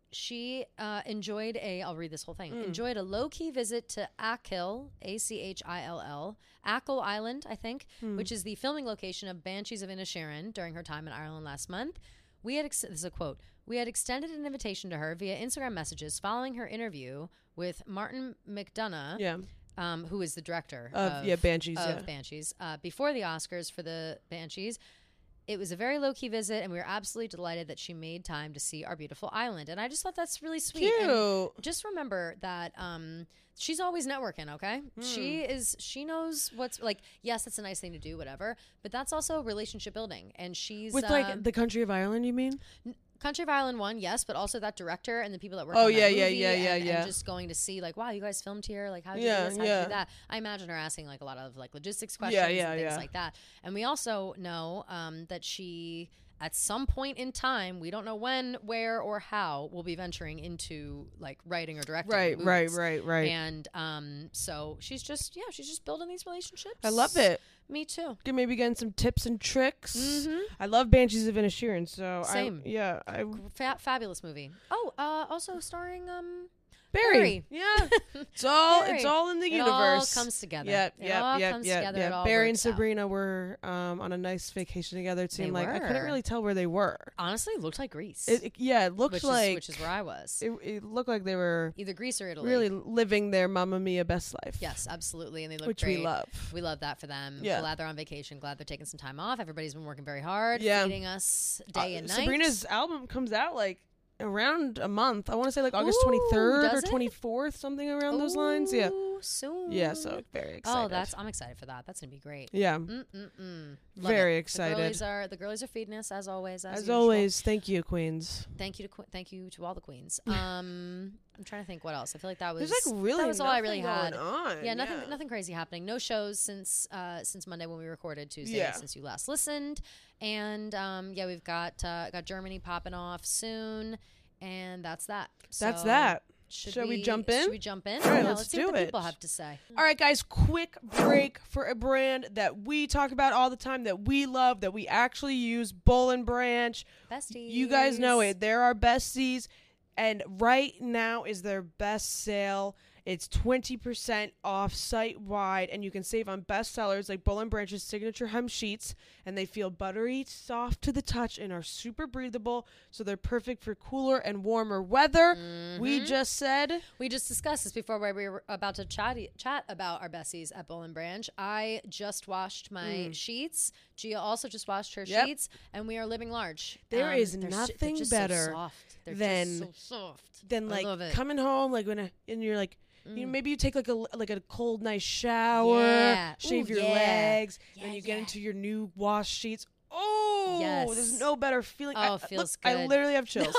she uh, enjoyed a, I'll read this whole thing, Mm. enjoyed a low-key visit to Achill, A C H I L L, Achill Island, I think, Hmm. which is the filming location of Banshees of Inisherin during her time in Ireland last month. We had, ex- this is a quote, we had extended an invitation to her via Instagram messages following her interview with Martin McDonough, Yeah, um, who is the director of, of, yeah, Banshees. of Yeah, Banshees, uh, before the Oscars for the Banshees. It was a very low-key visit, and we were absolutely delighted that she made time to see our beautiful island. And I just thought that's really sweet. And cute. just remember that um, she's always networking, okay? She is, she knows what's, like, yes, that's a nice thing to do, whatever, but that's also relationship building. And she's... With uh, like the country of Ireland, you mean? Country of Ireland one, yes, but also that director and the people that work Oh, on yeah, that yeah, movie yeah, yeah, and, yeah. and just going to see like, wow, you guys filmed here, like how did Yeah, you do this, how did yeah. you do that? I imagine her asking like a lot of like logistics questions Yeah, yeah, and things yeah. like that. And we also know um, that she, at some point in time, we don't know when, where, or how, will be venturing into like writing or directing. Right, movies. right, right, right. And um, so she's just, yeah, she's just building these relationships. I love it. Me too. Get- Maybe getting some tips and tricks. Mhm. I love Banshees of Inisherin. So Same. I, yeah, I Fa- fabulous movie. Oh, uh, also starring um, Barry. Barry. Yeah, it's all Barry. it's all in the It universe. all comes together. Yep, It yep, all yep, comes yep, together. yep. It all Barry and works out. Sabrina were um, on a nice vacation together. It seemed They like I couldn't were. really tell where they were. Honestly, it looked like Greece. It, it- yeah, it looked which like is, which is where I was. it, it looked like they were Either Greece or Italy. really living their Mamma Mia best life. Yes, absolutely. And they look which great. we love. We love that for them. Yeah. Glad they're on vacation. Glad they're taking some time off. Everybody's been working very hard, Yeah. feeding us day Uh, and night. Sabrina's album comes out like around a month. I want to say like August Ooh, twenty-third or does it? twenty-fourth, something around those lines. Yeah. Ooh, Soon. Yeah, so very excited. Oh, that's I'm excited for that. That's gonna be great. yeah. Mm-mm-mm. Love Very it. excited. The girlies are the girlies are feeding us as always. As, As usual. always, thank you, Queens. Thank you to que- thank you to all the queens. Um, I'm trying to think what else. I feel like that was There's like really that was all I really nothing had. going on. Yeah, nothing nothing crazy happening. No shows since uh, since Monday when we recorded Tuesday Yeah. since you last listened. And um, yeah, we've got uh, got Germany popping off soon, and that's that. That's So that. Should Shall we jump in? Should we jump in? All right, Yeah, let's see what do the it. people have to say. All right, guys, quick break for a brand that we talk about all the time, that we love, that we actually use, Boll and Branch. Besties. You guys know it. They're our besties. And right now is their best sale. It's twenty percent off site-wide, and you can save on best sellers like Boll and Branch's signature hem sheets, and they feel buttery, soft to the touch, and are super breathable, so they're perfect for cooler and warmer weather. We just said... We just discussed this before where we were about to chat, chat about our besties at Boll and Branch. I just washed my sheets. Gia also just washed her Mm. Yep. sheets, and we are living large. There Um, is they're, they're nothing just better so soft. They're than- just so soft. Then I like love it. coming home, like when a, and you're like, you know, Mm. maybe you take like a like a cold nice shower, Yeah. shave Ooh, your yeah. legs, Yeah, and you get yeah. into your new wash sheets. Oh, Yes. there's no better feeling. Oh, I, it feels look, I good. literally have chills.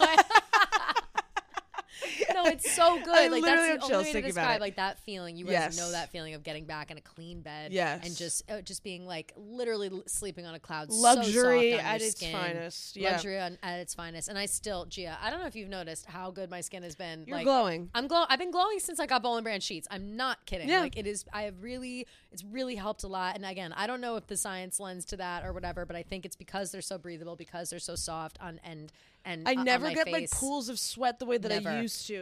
No, it's so good. I like literally have that's the chills only way to thinking about describe it. like that feeling. You guys Yes. know that feeling of getting back in a clean bed, Yes. and just uh, just being like literally l- sleeping on a cloud. Luxury so soft on at your its skin. finest. Yeah, Luxury on, at its finest. And I still, Gia, I don't know if you've noticed how good my skin has been. you're like, glowing. I'm glow. I've been glowing since I got Boll and Branch sheets. I'm not kidding. Yeah. Like it is. I have really. It's really helped a lot. And again, I don't know if the science lends to that or whatever, but I think it's because they're so breathable, because they're so soft on and and I uh, on never my get like face. pools of sweat the way that I Never. used to.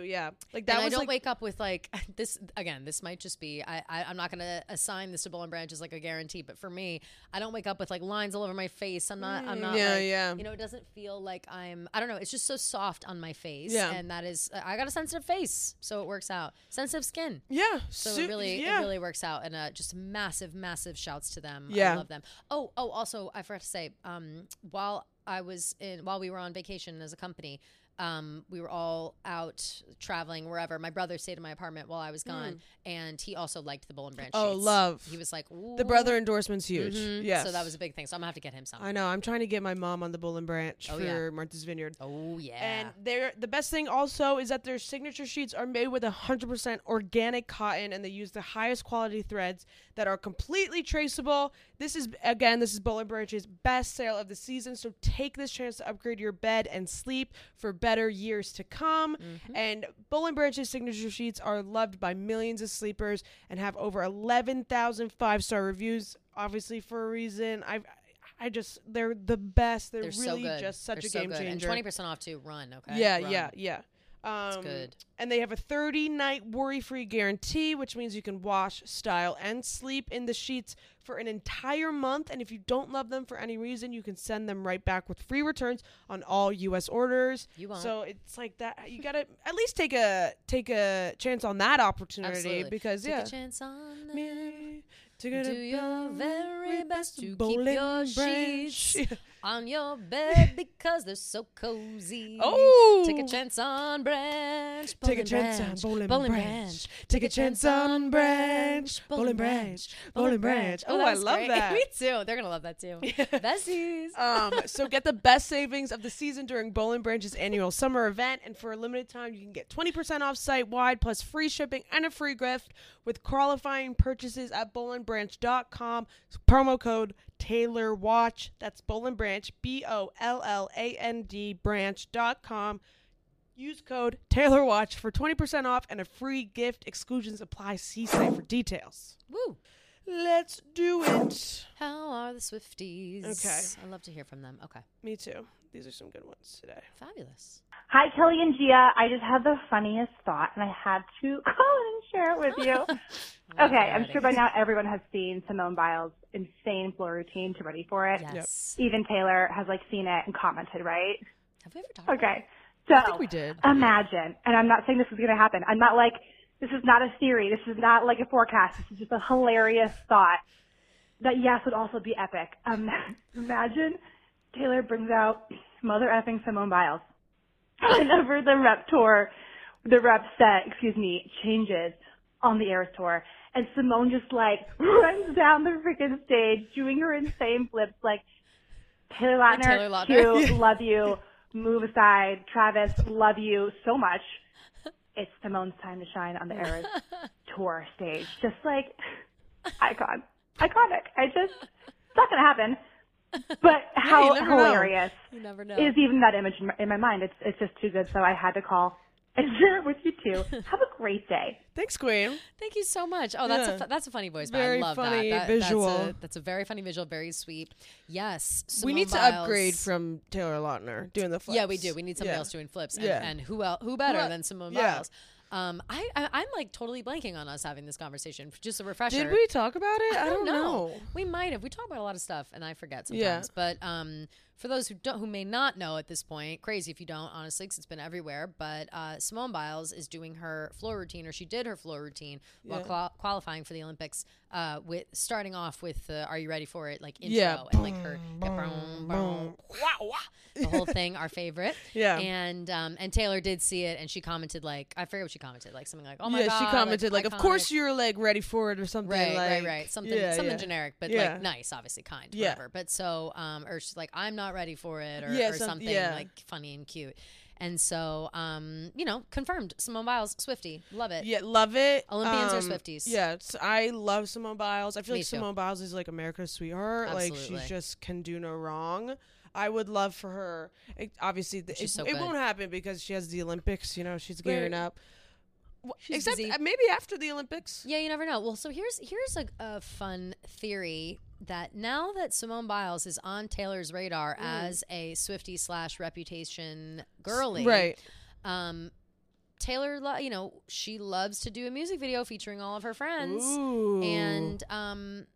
yeah, like that and was I don't like wake up with like this again. This might just be I, I I'm not gonna assign this to Boll and Branch as like a guarantee, but for me, I don't wake up with like lines all over my face. I'm not I'm not yeah, like, yeah. you know, it doesn't feel like I'm I don't know. It's just so soft on my face, Yeah. and that is I got a sensitive face, so it works out. Sensitive skin. yeah, So su- it really, yeah. it really works out, and uh, just massive, massive shouts to them. Yeah. I love them. Oh, oh, also, I forgot to say, um, while I was in, while we were on vacation as a company, um, we were all out traveling wherever. My brother stayed in my apartment while I was gone, and he also liked the Boll and Branch Oh, sheets. love. He was like, The "Ooh." brother endorsement's huge. Mhm. Yes. So that was a big thing. So I'm gonna have to get him some. I know. I'm trying to get my mom on the Boll and Branch Oh, for yeah. Martha's Vineyard. Oh yeah. And they're the best thing also is that their signature sheets are made with one hundred percent organic cotton, and they use the highest quality threads that are completely traceable. This is, again, this is Boll and Branch's best sale of the season, so take this chance to upgrade your bed and sleep for better years to come. Mm-hmm. And Boll and Branch's signature sheets are loved by millions of sleepers and have over eleven thousand five-star reviews, obviously for a reason. I've I just, they're the best. They're, They're so really good. just such They're a so game good. And changer. twenty percent off too. Run, okay? Yeah, Run. yeah, yeah. Um, It's good. And they have a thirty-night worry-free guarantee, which means you can wash, style, and sleep in the sheets for an entire month. And if you don't love them for any reason, you can send them right back with free returns on all U S orders. You won't. So it's like that. You gotta at least take a take a chance on that opportunity Absolutely. because Take yeah. a chance on them. Me, Do your very best to Boll keep your and Branch. sheets on your bed because they're so cozy. Oh, Take a chance on Branch. Boll Take a and chance Branch, on Boll and Boll and Branch. Branch. Take a chance on Branch. Boll and Branch. Boll and Branch. Oh, that I was love great. that. Me too. They're gonna love that too. Besties. Um, so get the best savings of the season during Boll and Branch's annual summer event, and for a limited time, you can get twenty percent off site wide plus free shipping and a free gift with qualifying purchases at boll and branch dot com. Promo code Taylor Watch. That's Boll and Branch, B O L L A N D branch dot com. Use code Taylor Watch for twenty percent off and a free gift. Exclusions apply. See site for details. Woo. Let's do it. How are the Swifties? Okay. I love to hear from them. Okay. Me too. These are some good ones today. Fabulous. Hi, Kelly and Gia. I just had the funniest thought, and I had to call and share it with you. Okay, I'm sure by now everyone has seen Simone Biles' insane floor routine to Ready for It. Yes. Even Taylor has, like, seen it and commented, right? Have we ever talked about Okay. So I think we did. imagine, and I'm not saying this is going to happen. I'm not like, this is not a theory. This is not like a forecast. This is just a hilarious thought that, yes, would also be epic. Um, imagine Taylor brings out mother effing Simone Biles. Whenever the rep tour, the rep set, excuse me, changes on the Eras tour, and Simone just like runs down the freaking stage doing her insane flips like Taylor Lautner, Taylor Lautner. Q, love you, move aside, Travis, love you so much. It's Simone's time to shine on the Eras tour stage. Just like icon, iconic. I just, it's not gonna happen. But how you never know. hilarious You never know. is even that image in my, in my mind. It's it's just too good, so I had to call and share it with you too. Have a great day. Thanks, Queen. Thank you so much. Oh, that's Yeah. a fu- that's a funny voice. but Very I love funny that. That- visual. That's a, that's a very funny visual. Very sweet. Yes. we Simone need to Biles. upgrade from Taylor Lautner doing the flips. Yeah, we do. We need somebody Yeah. else doing flips. And, Yeah. and who else? Who better Who- than Simone yeah. Biles? Um, I, I I'm like totally blanking on us having this conversation. Just a refresher. Did we talk about it? I I don't don't know. know. We might have. We talk about a lot of stuff, and I forget sometimes. Yeah. But um, for those who don't, who may not know at this point, crazy if you don't, honestly, because it's been everywhere. But uh, Simone Biles is doing her floor routine, or she did her floor routine while Yeah. qual- qualifying for the Olympics. Uh, with starting off with the "Are you ready for it?" like intro Yeah. and like her yeah, boom, boom, wah, wah, the whole thing, our favorite. Yeah. And um, and Taylor did see it, and she commented like I forget what she commented, like something like, "Oh my yeah, god!" she commented like, "Of course iconic." you're like ready for it" or something. Right, like, right, right. Something, yeah, something yeah. generic, but Yeah. like nice, obviously, kind, Yeah. whatever. But so, um, or she's like, "I'm not ready for it," or, Yeah, or some- something yeah. like funny and cute. And so, um, you know, confirmed. Simone Biles, Swiftie, love it. Yeah, love it. Olympians or Um, Swifties? Yeah, it's, I love Simone Biles. I feel Me like too. Simone Biles is like America's sweetheart. Like Absolutely. she just can do no wrong. I would love for her. It, obviously, th- She's it, so it good. won't happen because she has the Olympics. You know, she's gearing Right. up. W- She's Except busy. uh, maybe after the Olympics. Yeah, you never know. Well, so here's here's a, a fun theory that now that Simone Biles is on Taylor's radar as a Swiftie slash reputation girly, Right. Um, Taylor, lo- you know, she loves to do a music video featuring all of her friends. Ooh. And um,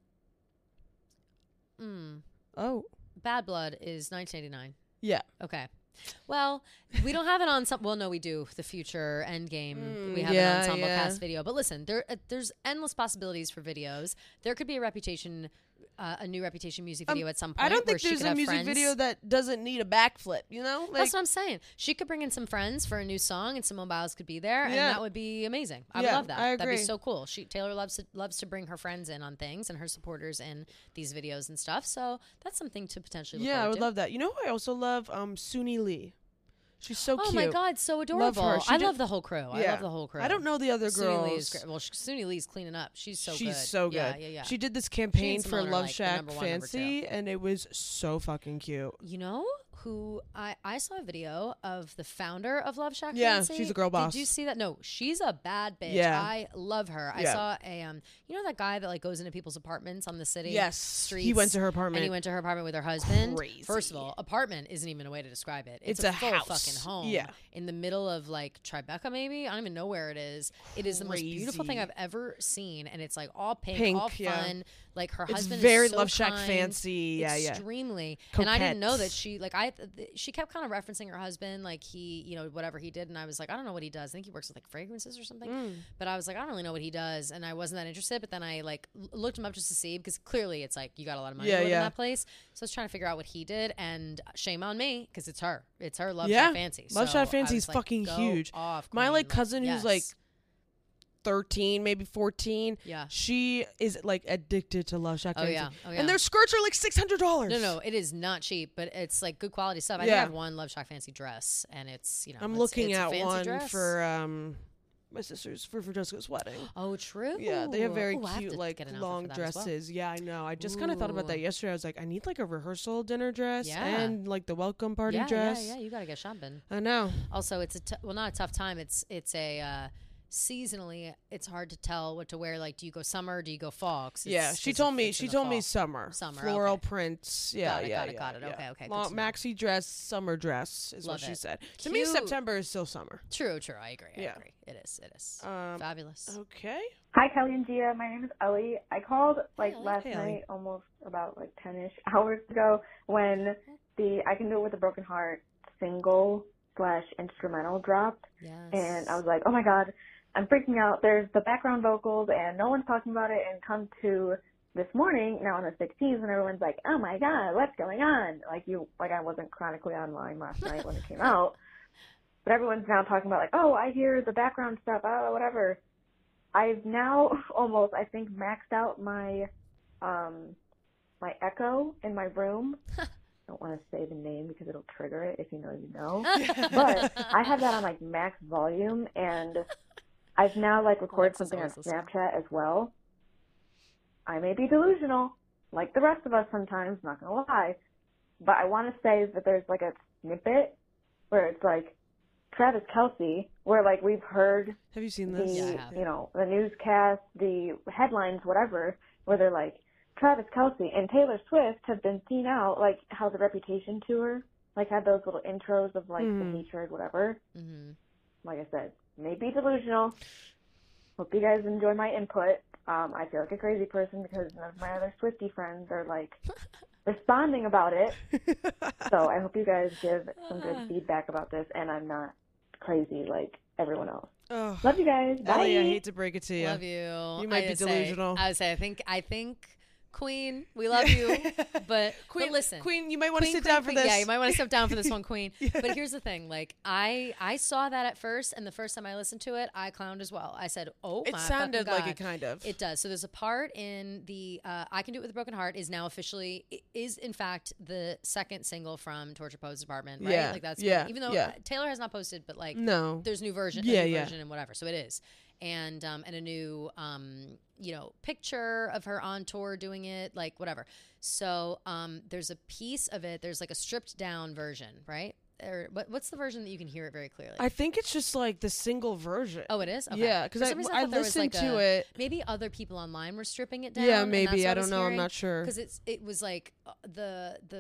mm, oh, Bad Blood is nineteen eighty-nine. yeah. Okay. Well, we don't have it on some. Well, no, we do. The future Endgame. Mm, we have yeah, an ensemble yeah. cast video. But listen, there uh, there's endless possibilities for videos. There could be a Reputation, uh, a new Reputation music video Um, at some point. I don't where think she there's could a have music friends. video that doesn't need a backflip. You know, like That's what I'm saying. She could bring in some friends for a new song, and Simone Biles could be there, and Yeah. that would be amazing. I Yeah, would love that. I That'd agree. be so cool. She Taylor loves to loves to bring her friends in on things and her supporters in these videos and stuff. So that's something to potentially look yeah, I forward would to. love that. You know who I also love? Um, Suni Lee. She's so Oh cute. my God, so Love adorable! her. She I did- love the whole crew. I Yeah. love the whole crew. I don't know the other Suni Lee is girls. great. Well, sh- Suni Lee's cleaning up. She's so She's good. so good. Yeah, yeah, yeah. She did this campaign needs to for own her, Love like, the Shack number one, number Fancy, and it was so fucking cute. You know who I, I saw a video of the founder of Love Shack Yeah, Fancy? she's a girl boss. Did you see that? No, she's a bad bitch. Yeah. I love her. I Yeah. saw a um you know that guy that like goes into people's apartments on the city Yes, streets? he went to her apartment. And he went to her apartment with her husband. Crazy. First of all, apartment isn't even a way to describe it. It's, It's a, a full house. fucking home. Yeah. In the middle of like Tribeca maybe? I don't even know where it is. It is the most beautiful thing Crazy. I've ever seen, and it's like all pink, Pink, all yeah. fun. Like her It's husband very is so Love Shack kind, Fancy. Yeah, yeah. extremely. And I didn't know that Coquette. she like I th- th- she kept kind of referencing her husband, like he, you know, whatever he did, and I was like, I don't know what he does. I think he works with like fragrances or something. Mm. But I was like, I don't really know what he does, and I wasn't that interested. But then I like l- looked him up just to see because clearly it's like you got a lot of money Yeah, to live yeah. in that place. So I was trying to figure out what he did, and shame on me because it's her. It's her Love Yeah. Shack Fancy. Love So Shack I Fancy was is like, fucking go huge. off, My queen. like cousin who's like yes. thirteen, maybe fourteen. Yeah. She is like addicted to Love Shack Oh, Fancy. yeah. Oh, yeah. And their skirts are like six hundred dollars. No, no, it is not cheap, but it's like good quality stuff. I Yeah. yeah. have one Love Shack Fancy dress, and it's you know I'm it's, looking it's a at fancy one dress. for um my sister's for Francesco's wedding. Oh, true. Yeah, they have very Ooh, I have cute to like get an outfit long for that as well. dresses. Yeah, I know. I just kind of thought about that Ooh. yesterday. I was like, I need like a rehearsal dinner dress Yeah. and like the welcome party yeah, dress. Yeah, yeah, you gotta get shopping. I know. Also, it's a t- well, not a tough time. It's it's a uh, seasonally. It's hard to tell what to wear. Like, do you go summer? Do you go fall? 'Cause Yeah, it's- she it's- told me. it's in She the told me fall. summer. Summer, Floral okay. prints. Yeah, Got it, yeah, got it, yeah, got it. yeah. Okay, okay, good Long, to know. maxi dress, summer dress is Love what she it. said. To me, Cute. September is still summer. True, true. I agree. I Yeah. agree. It is. It is. Um, Fabulous. Okay. Hi, Kelly and Gia. My name is Ellie. I called like Ellie. last Hey, Ellie. night, almost about like ten-ish hours ago, when the I Can Do It With a Broken Heart single slash instrumental dropped, Yes. and I was like, oh my god, I'm freaking out. There's the background vocals, and no one's talking about it. And come to this morning, now on the sixteenth, and everyone's like, oh my god, what's going on? Like you, like I wasn't chronically online last night when it came out, but everyone's now talking about like, oh, I hear the background stuff, oh, whatever. I've now almost, I think, maxed out my, um, my Echo in my room. I don't want to say the name because it'll trigger it. If you know, you know. But I have that on like max volume, and I've now like recorded Alexa's something on always listening. Snapchat as well. I may be delusional, like the rest of us sometimes, not gonna lie. But I want to say that there's like a snippet where it's like Travis Kelce, where like we've heard Have you seen the, this? Yeah, I have. you know, the newscast, the headlines, whatever, where they're like, Travis Kelce and Taylor Swift have been seen out, like how the Reputation tour, like had those little intros of like Mhm. the featured, whatever. Mm-hmm. Like I said, maybe delusional. Hope you guys enjoy my input. Um, I feel like a crazy person because none of my other Swiftie friends are like responding about it. So I hope you guys give some good feedback about this, and I'm not crazy like everyone else. Oh, Love you guys. Bye. Ellie, I hate to break it to you. Love you. You might I be would say- delusional. I would say I think I think Queen, we love you, but Queen, but listen, Queen, you might want to Queen, sit Queen, down for Queen. this. Yeah, you might want to sit down for this one, Queen. Yeah. But here's the thing: like I, I saw that at first, and the first time I listened to it, I clowned as well. I said, "Oh It my sounded fucking like it God." kind of. It does. So there's a part in the uh, "I Can Do It With a Broken Heart" is now officially i- is in fact the second single from Torture Pose's Apartment, right? Yeah, Like that's yeah, even though yeah. uh, Taylor has not posted, but like no. there's new version, Yeah, a new yeah. version and whatever. So it is. And um and a new um you know picture of her on tour doing it, like whatever. So um there's a piece of it, there's like a stripped down version, right? Or what what's the version that you can hear it very clearly? I think it's just like the single version. Oh, it is? Okay. Yeah, because For I, some reason I thought there was, listened like, to a- it. Maybe other people online were stripping it down. Yeah, and maybe. that's what I was don't know. I'm hearing. not sure. Because it's it was like uh, the the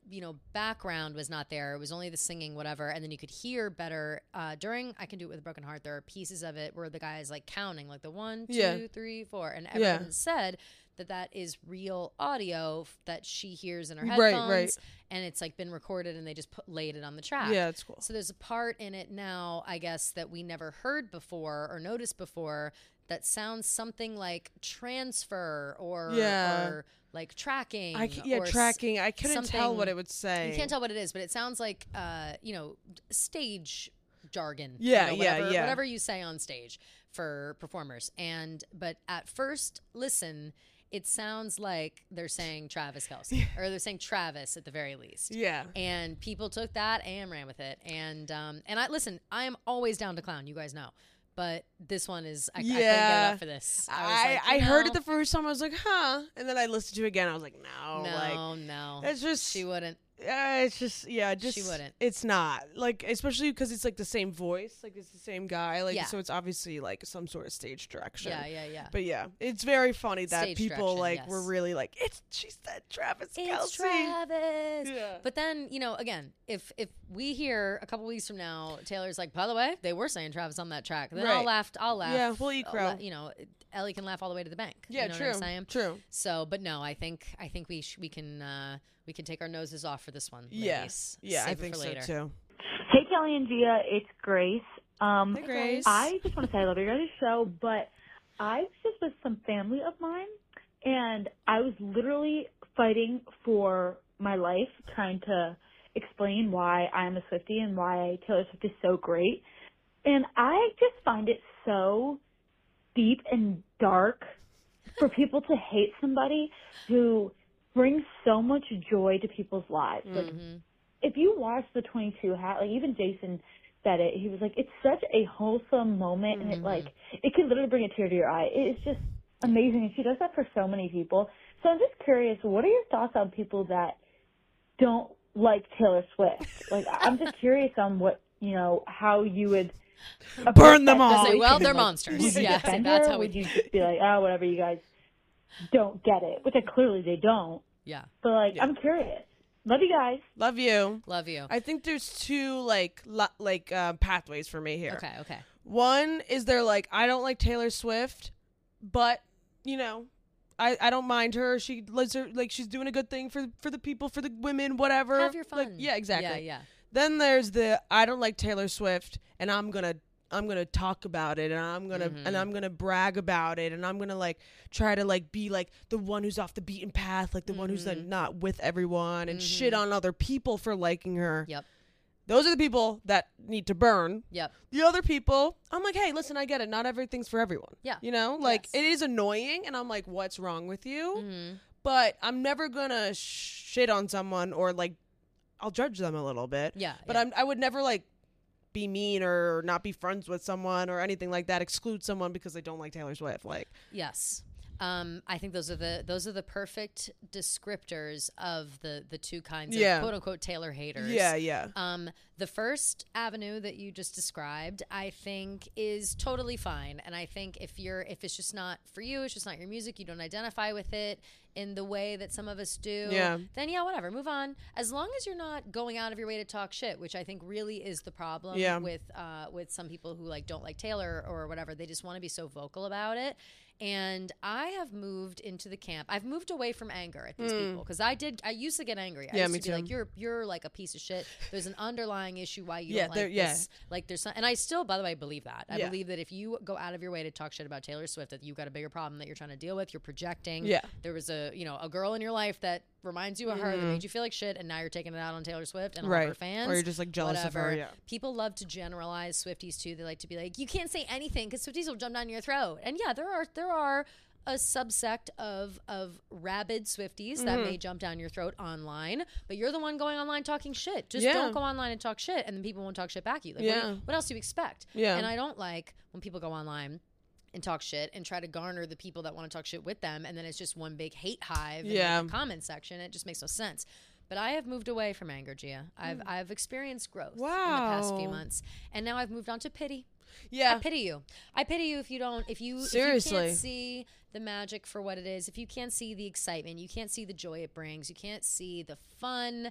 you know, background was not there. It was only the singing, whatever. And then you could hear better uh, during I Can Do It With a Broken Heart. There are pieces of it where the guy is like counting like the one, two, Yeah. three, four. And everyone Yeah. said that that is real audio f- that she hears in her Right, headphones. right. And it's like been recorded and they just put laid it on the track. Yeah, it's cool. So there's a part in it now, I guess, that we never heard before or noticed before that sounds something like transfer or, Yeah. or like tracking. I c- yeah, or s- tracking. I couldn't tell something- what it would say. You can't tell what it is, but it sounds like, uh, you know, stage jargon. Yeah, you know, yeah, whatever, yeah. Whatever you say on stage for performers. And, but at first listen, it sounds like they're saying Travis Kelce or they're saying Travis at the very least. Yeah. And people took that and ran with it. And, um, and I, listen, I am always down to clown. You guys know. But this one is, I, I couldn't get Yeah. it up for this. I, was I, like, I you heard know, it the first time. I was like, huh. And then I listened to it again. I was like, no. No, Like, no. it's just. She wouldn't. Uh, it's just yeah, just wouldn't. It's not like, especially because it's like the same voice, like it's the same guy, like Yeah. so it's obviously like some sort of stage direction. Yeah, yeah, yeah. But yeah, it's very funny that Stage people direction, like yes. were really like, it's she said Travis It's Kelce. Travis. Yeah. But then, you know, again, if if we hear a couple weeks from now, Taylor's like, by the way, they were saying Travis on that track. Then I'll Right. laugh. I'll laugh. Yeah, we'll eat I'll crow. la- You know, Ellie can laugh all the way to the bank. Yeah, you know true. What I'm saying? True. So, but no, I think I think we sh- we can uh, we can take our noses off for this one. Yeah. ladies. Yeah, Save I it think for so later. too. Hey, Kelly and Gia, it's Grace. Um, Hey, Grace. I just want to say I love your guys' show, but I was just with some family of mine, and I was literally fighting for my life, trying to explain why I'm a Swiftie and why Taylor Swift is so great. And I just find it so deep and dark for people to hate somebody who brings so much joy to people's lives. Like, Mhm. if you watch the twenty-two hat, like even Jason said it, he was like, it's such a wholesome moment, and it Mhm. like it could literally bring a tear to your eye. It is just amazing, and she does that for so many people. So I'm just curious, what are your thoughts on people that don't like Taylor Swift? Like, I'm just curious on what, you know, how you would Burn them approach that all. Say, well, situation. they're Like, monsters. Would you Yeah, defend that's her, how or we- would you just be like, oh, whatever, you guys don't get it, which I clearly they don't. Yeah, But like, I'm curious. Love you guys. Love you. love you. I think there's two like lo- like uh, pathways for me here. Okay, okay. One is they're like, I don't like Taylor Swift, but you know, I, I don't mind her. She lives her like she's doing a good thing for for the people, for the women, whatever. Have your Like, fun. yeah, exactly. Yeah, yeah. Then there's the I don't like Taylor Swift, and I'm gonna I'm gonna talk about it, and I'm gonna Mhm. and I'm gonna brag about it, and I'm gonna like try to like be like the one who's off the beaten path, like the one who's like Mhm. not with everyone, and shit Mhm. on other people for liking her. Yep, Those are the people that need to burn. yep. The other people, I'm like, hey, listen, I get it. Not everything's for everyone. Yeah. You know, like Yes. it is annoying, and I'm like, what's wrong with you? Mhm. But I'm never gonna shit on someone or like, I'll judge them a little bit. Yeah, But yeah. I'm I would never like be mean or not be friends with someone or anything like that. Exclude someone because they don't like Taylor Swift. Like, Yes. Um, I think those are the those are the perfect descriptors of the the two kinds Yeah. of quote unquote Taylor haters. yeah, yeah, Um, the first avenue that you just described, I think, is totally fine. And I think if you're if it's just not for you, it's just not your music, you don't identify with it in the way that some of us do, Yeah. then yeah, whatever, move on. As long as you're not going out of your way to talk shit, which I think really is the problem Yeah. with uh, with some people who like don't like Taylor or whatever. They just want to be so vocal about it. And I have moved into the camp. I've moved away from anger at these people because I did. I used to get angry. I Yeah, used me to be too. like, "You're you're like a piece of shit." There's an underlying issue why you Yeah, don't there- like yeah. this. Like there's some, and I still, by the way, believe that. I Yeah. believe that if you go out of your way to talk shit about Taylor Swift, that you've got a bigger problem that you're trying to deal with. You're projecting. Yeah. There was a you know a girl in your life that reminds you of her that made you feel like shit, and now you're taking it out on Taylor Swift and all of her right. fans. Or you're just like jealous whatever. of her. Yeah. People love to generalize Swifties too. They like to be like, you can't say anything because Swifties will jump down your throat. And yeah, there are there are a subsect of of rabid Swifties that Mm-hmm. may jump down your throat online, but you're the one going online talking shit. Just Yeah. don't go online and talk shit, and then people won't talk shit back at you. Like, what, do Yeah. you- what else do you expect? Yeah. And I don't like when people go online and talk shit and try to garner the people that want to talk shit with them, and then it's just one big hate hive Yeah. in the comment section. It just makes no sense. But I have moved away from anger, Gia. I've I've experienced growth in the past few Wow. months, and now I've moved on to pity. Yeah. I pity you. I pity you if you don't, if you, if you Seriously. can't see the magic for what it is, if you can't see the excitement, you can't see the joy it brings, you can't see the fun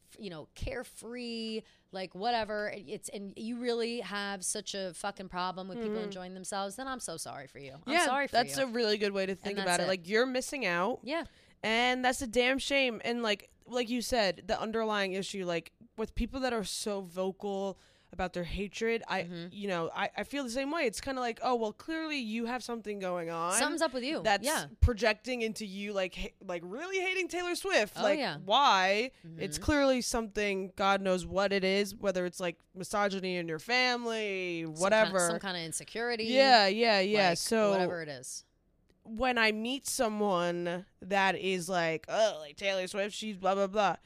you know, carefree, like whatever. It's and you really have such a fucking problem with people enjoying themselves. Then I'm so sorry for you. I'm yeah, sorry for that's you. a really good way to think And about that's it. it. Like, you're missing out. Yeah. And that's a damn shame. And like like you said, the underlying issue, like with people that are so vocal about their hatred, I Mhm. you know, I, I feel the same way. It's kind of like, oh, well, clearly you have something going on. Something's up with you. That's yeah. projecting into you, like ha- like really hating Taylor Swift. Oh, like, yeah. why? It's Mhm. clearly something, God knows what it is, whether it's like misogyny in your family, whatever. Some kind of insecurity. Yeah, yeah, yeah. like, so whatever it is. when I meet someone that is like, oh, like Taylor Swift, she's blah, blah, blah,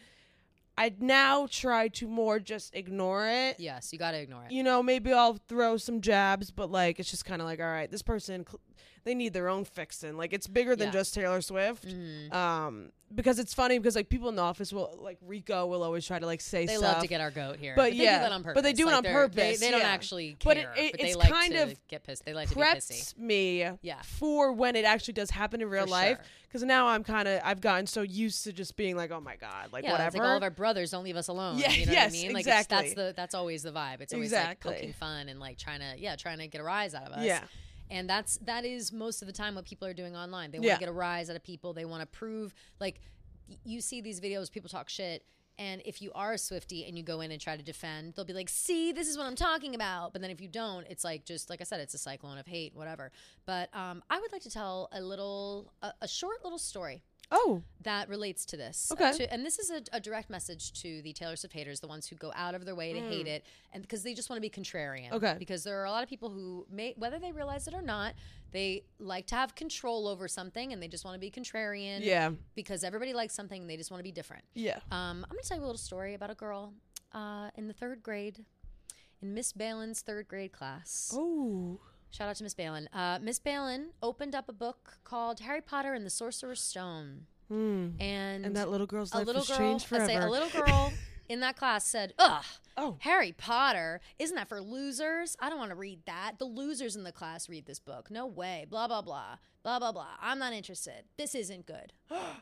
I now try to more just ignore it. Yes, you got to ignore it. You know, maybe I'll throw some jabs, but like, it's just kind of like, all right, this person, cl- they need their own fixing. Like, it's bigger than Yeah. just Taylor Swift. Mhm. Um, because it's funny because like people in the office will, like Rico will always try to like say They stuff. love to get our goat here. But they yeah, do that on purpose. but they do it Like, on they're- purpose, They, they don't yeah. actually But care, it- it- but they it's like kind to of get pissed. They like to be pissy. preps me Yeah. for when it actually does happen in real For life. sure. Because now I'm kind of, I've gotten so used to just being like, oh my God, like Yeah, whatever. it's like all of our brothers don't leave us alone. Yeah, you know yes, what I mean? Like exactly. it's, that's the that's always the vibe. It's always Exactly. like poking fun and like trying to yeah, trying to get a rise out of us. Yeah. And that's that is most of the time what people are doing online. They want to Yeah. get a rise out of people. They want to prove like y- you see these videos, people talk shit. And if you are a Swiftie and you go in and try to defend, they'll be like, see, this is what I'm talking about. But then if you don't, it's like just, like I said, it's a cyclone of hate, whatever. But um, I would like to tell a little, a, a short little story Oh, that relates to this. Okay. Uh, to, and this is a, a direct message to the Taylor Swift haters, the ones who go out of their way to hate it, and because they just want to be contrarian. Okay. Because there are a lot of people who may, whether they realize it or not, they like to have control over something, and they just want to be contrarian. yeah. Because everybody likes something, and they just want to be different. Yeah. Um, I'm going to tell you a little story about a girl uh, in the third grade, in Miss Balin's third grade class. Oh. Shout out to Miss Balin. Uh, Miss Balin opened up a book called Harry Potter and the Sorcerer's Stone. Hmm. And, And that little girl's a life little was girl, changed I forever. say a little girl in that class said, ugh, Oh. Harry Potter, isn't that for losers? I don't want to read that. The losers in the class read this book. No way. Blah, blah, blah. Blah, blah, blah. I'm not interested. This isn't good.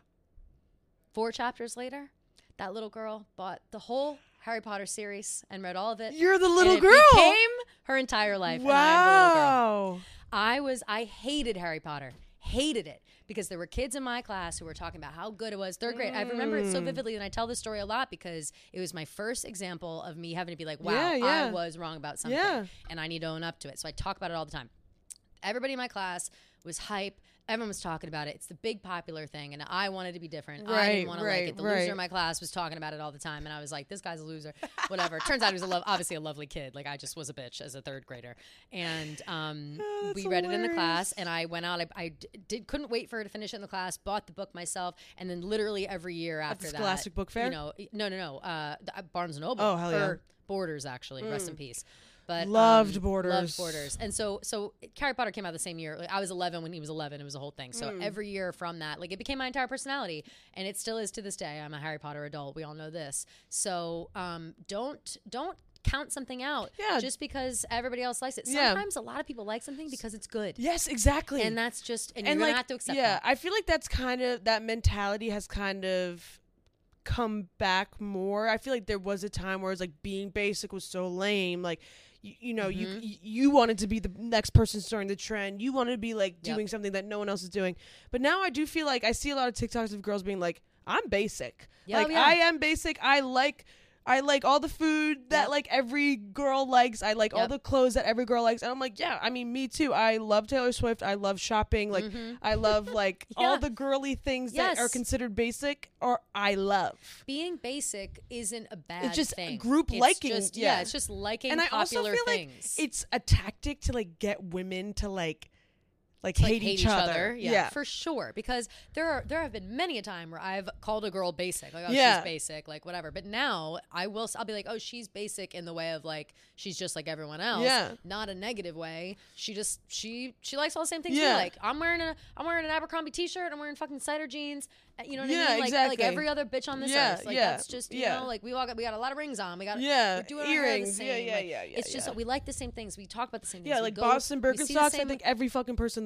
Four chapters later, that little girl bought the whole Harry Potter series and read all of it. You're the And little it girl. became her entire life. And I'm the little girl. Wow. I was, I hated Harry Potter. Hated it. Because there were kids in my class who were talking about how good it was. Third grade. I remember it so vividly, and I tell this story a lot because it was my first example of me having to be like, wow, Yeah, yeah. I was wrong about something. Yeah. And I need to own up to it. So I talk about it all the time. Everybody in my class was hype. Everyone was talking about it. It's the big popular thing, and I wanted to be different. I Right, didn't want to right, like it. The right. loser in my class was talking about it all the time, and I was like, "This guy's a loser." Whatever. Turns out he was a lo- obviously a lovely kid. Like I just was a bitch as a third grader, and um, Oh, that's we read it in the class. hilarious. And I went out. I, I d- did couldn't wait for her to finish it in the class. Bought the book myself, and then literally every year after the that, Scholastic Book Fair? You know, no, no, no. Uh, the- Barnes and Noble. Oh, hell yeah. Or Borders, actually. Rest in peace. But Loved um, Borders. Loved Borders. And so, so Harry Potter came out the same year. Like, I was eleven when he was eleven. It was a whole thing. So every year from that, like it became my entire personality, and it still is to this day. I'm a Harry Potter adult. We all know this. So um, don't don't count something out Yeah. just because everybody else likes it. Yeah. Sometimes a lot of people like something because it's good, Yes, exactly. and that's just and, and you're like, gonna have to accept yeah, that. I feel like that's kind of that mentality has kind of come back more. I feel like there was a time where it's like being basic was so lame. Like, you, you know, Mm-hmm. you you wanted to be the next person starting the trend. You wanted to be like Yep. doing something that no one else is doing. But now I do feel like I see a lot of TikToks of girls being like, "I'm basic. Yeah, like oh, yeah. I am basic. I like." I like all the food that Yep. like every girl likes. I like all Yep. the clothes that every girl likes. And I'm like, yeah, I mean, me too. I love Taylor Swift. I love shopping. Like, I love like Mm-hmm. Yeah. all the girly things that are Yes. considered basic or I love. Being basic isn't a bad just thing. group It's liking, just- yeah. it's just liking And I also popular feel things. like it's a tactic to like get women to like like like hate, each, other. Yeah, for sure. Because there are there have been many a time where I've called a girl basic, like oh Yeah. she's basic, like whatever. But now I will I'll be like oh she's basic in the way of like she's just like everyone else, Yeah. not a negative way. She just she she likes all the same things Yeah. you like. I'm wearing a I'm wearing an Abercrombie t-shirt. I'm wearing fucking cider jeans. uh, You know what Yeah, I mean? Like exactly. like every other bitch on this Yeah, earth. Like yeah, that's just you yeah. know like we all got we got a lot of rings on. We got Yeah, we're doing our hair the earrings. Yeah, same. yeah, Like, yeah, yeah, It's just yeah. that we like the same things. We talk about the same things. Yeah, We like go- Boston we see the Birkenstocks. I same- think every fucking person in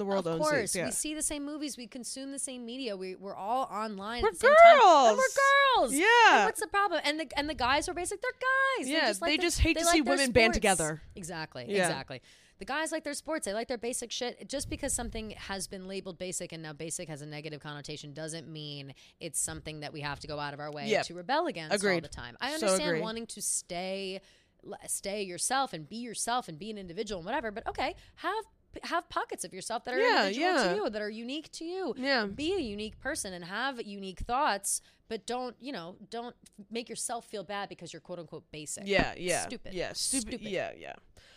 the world Of owns course, these. Yeah. we see the same movies, we consume the same media. We we're all online We're at the same time. girls. And we're girls. Yeah. Like, what's the problem? And the and the guys are basic. They're guys. Yeah, they just, like they the- just hate they to like see their women band sports. together. Exactly. Yeah. Exactly. The guys like their sports. They like their basic shit. Just because something has been labeled basic and now basic has a negative connotation doesn't mean it's something that we have to go out of our way Yep. to rebel against all Agreed. the time. I So understand agree. wanting to stay l- stay yourself and be yourself and be an individual and whatever, but okay, have have pockets of yourself that are Yeah, individual yeah. to you, that are unique to you. Yeah. Be a unique person and have unique thoughts, but don't, you know, don't make yourself feel bad because you're quote unquote basic. Yeah, yeah. Stupid. Yeah, stupid. Stupid. Yeah, yeah.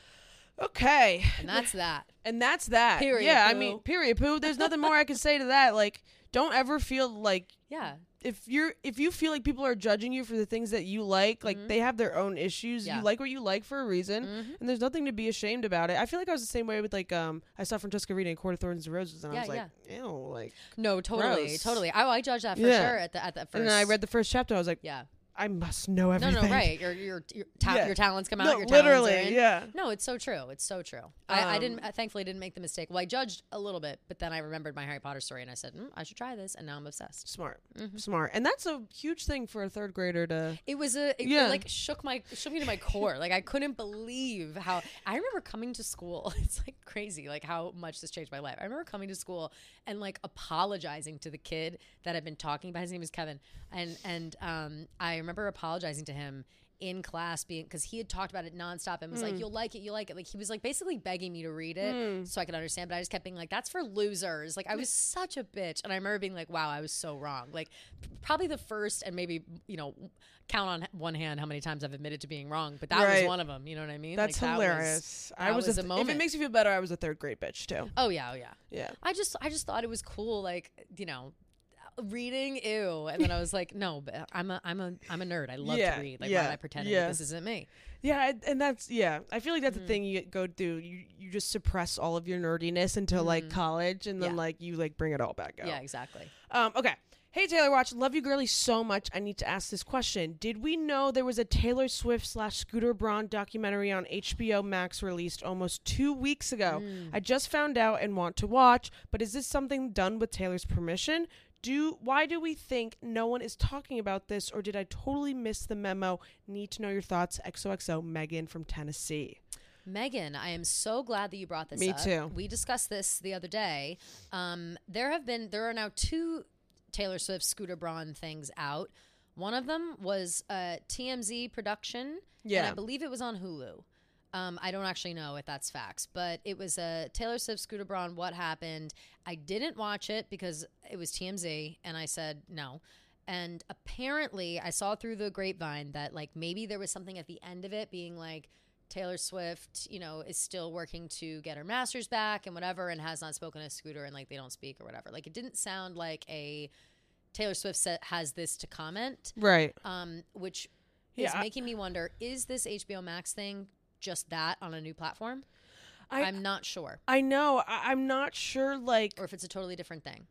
Okay. And that's that. And that's that. Period, Yeah, I poo. mean, period, poo. There's nothing more I can say to that. Like, don't ever feel like Yeah. if you're if you feel like people are judging you for the things that you like, like Mhm. they have their own issues. Yeah. You like what you like for a reason, Mhm. and there's nothing to be ashamed about it. I feel like I was the same way with like um I saw Francesca Rita in Court of Thorns and Roses, and Yeah, I was like, ew, like. No, totally, Gross. totally. I, I judge that for Yeah. sure at the at the first. And then I read the first chapter. I was like, Yeah. I must know No, everything. no, right. Your your your, ta- Yeah. your talents come out. No, your talents literally, are in. yeah. No, it's so true. It's so true. I, I Um, didn't. I thankfully didn't make the mistake. Well, I judged a little bit, but then I remembered my Harry Potter story, and I said, mm, I should try this, and now I'm obsessed. Smart, Mhm. smart, and that's a huge thing for a third grader to. It was a. It, Yeah. it like shook my shook me to my core. Like I couldn't believe how. I remember coming to school. It's like crazy, like how much this changed my life. I remember coming to school and like apologizing to the kid that I'd been talking about. His name is Kevin, and and um, I remember apologizing to him in class being because he had talked about it nonstop and was like, you'll like it, you'll like it. Like he was like basically begging me to read it so I could understand, but I just kept being like, that's for losers. Like I was such a bitch. And I remember being like, wow, I was so wrong. Like p- probably the first and maybe, you know, count on one hand how many times I've admitted to being wrong, but that was Right. one of them. You know what I mean? That's Like, that hilarious. I that was, was a a th- if it moment. makes you feel better, I was a third grade bitch too. oh yeah, oh yeah. Yeah. I just, I just thought it was cool. Like, you know, reading, ew. And then I was like, no, but I'm a, I'm a, I'm a nerd. I love Yeah, to read. Like, yeah, why am I pretending yeah. that this isn't me? Yeah, and- and that's yeah. I feel like that's Mm-hmm. the thing you go through. You you just suppress all of your nerdiness until like college, and then Mm-hmm. Yeah. like you like bring it all back out. Yeah, exactly. Um. Okay. Hey Taylor Watch, love you girly so much. I need to ask this question. Did we know there was a Taylor Swift slash Scooter Braun documentary on H B O Max released almost two weeks ago? Mm. I just found out and want to watch, but is this something done with Taylor's permission? Do why do we think no one is talking about this, or did I totally miss the memo? Need to know your thoughts. X O X O, Megan from Tennessee. Megan, I am so glad that you brought this Me up. too. We discussed this the other day. Um, there have been, there are now two Taylor Swift Scooter Braun things out. One of them was a T M Z production. Yeah. And I believe it was on Hulu. Um, I don't actually know if that's facts, but it was a Taylor Swift Scooter Braun, What Happened. I didn't watch it because it was T M Z, and I said no. And apparently I saw through the grapevine that like maybe there was something at the end of it being like, Taylor Swift, you know, is still working to get her masters back and whatever, and has not spoken to Scooter, and like they don't speak or whatever. Like it didn't sound like a Taylor Swift set has this to comment, Right. um, which Yeah, is I- making me wonder: is this H B O Max thing just that on a new platform? I I'm not sure, I know. I, I'm not sure. Like or if it's a totally different thing.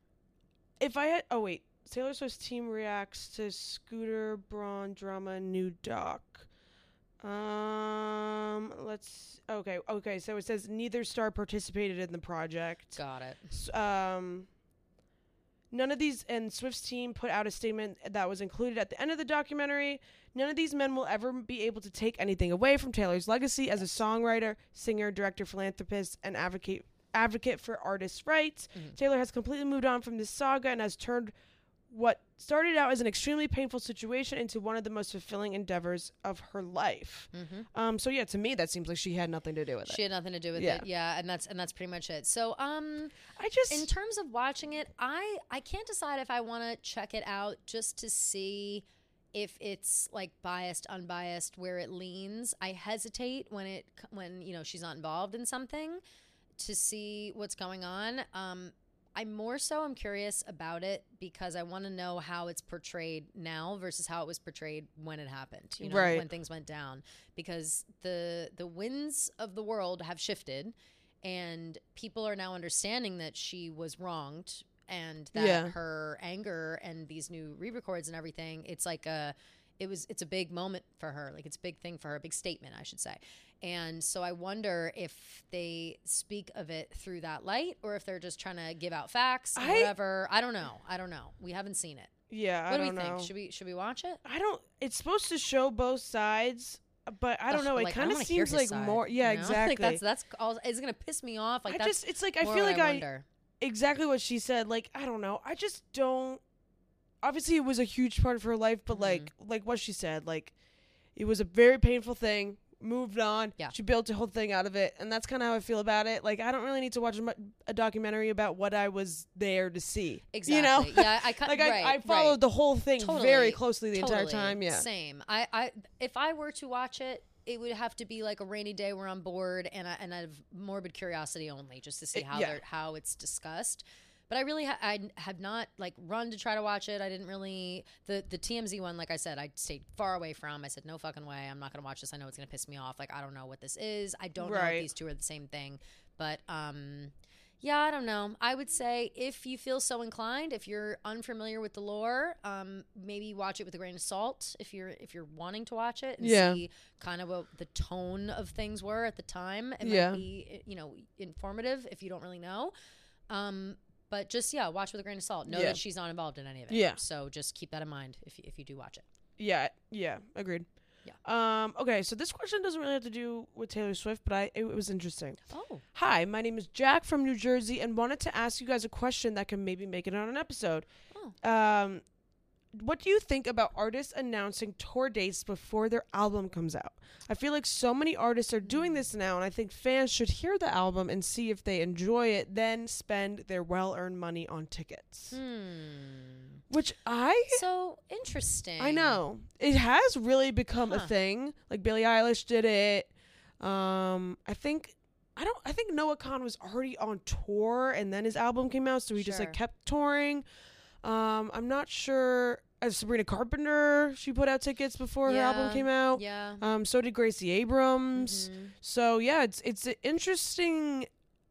if I had. Oh wait. Taylor Swift's team reacts to Scooter Braun drama new doc. Um, let's. Okay, okay. So it says neither star participated in the project. Got it. S- Um, none of these, and Swift's team put out a statement that was included at the end of the documentary. None of these men will ever be able to take anything away from Taylor's legacy as a songwriter, singer, director, philanthropist, and advocate advocate for artists' rights. Mhm. Taylor has completely moved on from this saga and has turned what started out as an extremely painful situation into one of the most fulfilling endeavors of her life. Mm-hmm. Um, so yeah, to me that seems like she had nothing to do with She it. had nothing to do with Yeah. it. Yeah, and that's and that's pretty much it. So, um. I just In terms of watching it, I I can't decide if I want to check it out just to see if it's like biased, unbiased, where it leans. I hesitate when it when you know she's not involved in something to see what's going on. Um, I more so am curious about it because I want to know how it's portrayed now versus how it was portrayed when it happened. You know, Right. when things went down, because the the winds of the world have shifted. And people are now understanding that she was wronged and that Yeah. her anger and these new re-records and everything, it's like a, it was it's a big moment for her. Like it's a big thing for her, a big statement, I should say. And so I wonder if they speak of it through that light or if they're just trying to give out facts and I- whatever. I don't know. I don't know. We haven't seen it. Yeah, What I do we don't know. think? Should we should we watch it? I don't. It's supposed to show both sides, but I don't Ugh, know. It like, I kind of wanna hear seems his like side, more. Yeah, you know? exactly. Like that's that's all. It's gonna piss me off. Like I that's just. It's like I more feel what like I, wonder. exactly what she said. Like I don't know. I just don't. Obviously, it was a huge part of her life, but Mhm. like like what she said, like it was a very painful thing. Moved on. Yeah. She built a whole thing out of it, and that's kind of how I feel about it. Like I don't really need to watch a, mu- a documentary about what I was there to see. Exactly. You know. Yeah, I kind like right, I, I followed right. the whole thing Totally, very closely the entire Totally. time. Yeah. Same. I, I if I were to watch it, it would have to be like a rainy day where I'm bored and I, and I have morbid curiosity only, just to see It- how yeah. they're how it's discussed. But I really ha- I have not like run to try to watch it. I didn't really the the T M Z one. Like I said, I stayed far away from. I said no fucking way. I'm not gonna watch this. I know it's gonna piss me off. Like I don't know what this is. I don't know Right. if these two are the same thing. But um, yeah, I don't know. I would say if you feel so inclined, if you're unfamiliar with the lore, um, maybe watch it with a grain of salt. If you're if you're wanting to watch it and Yeah. see kind of what the tone of things were at the time, it Yeah. might be you know informative if you don't really know. Um, but just yeah, watch with a grain of salt. Know Yeah. that she's not involved in any of it. Yeah. So just keep that in mind if if you do watch it. Yeah, yeah, agreed. Yeah. Um. Okay, so this question doesn't really have to do with Taylor Swift, but I it, was interesting. Oh. Hi, my name is Jack from New Jersey, and wanted to ask you guys a question that can maybe make it on an episode. Oh. Um, what do you think about artists announcing tour dates before their album comes out? I feel like so many artists are doing this now, and I think fans should hear the album and see if they enjoy it, then spend their well-earned money on tickets. Hmm. Which I So interesting. I know. It has really become a Huh. thing. Like Billie Eilish did it. Um I think I don't I think Noah Khan was already on tour and then his album came out, so he just like Sure. kept touring. Um I'm not sure as Sabrina Carpenter, she put out tickets before her album Yeah. came out. Yeah. Um so did Gracie Abrams. Mhm. So yeah, it's it's an interesting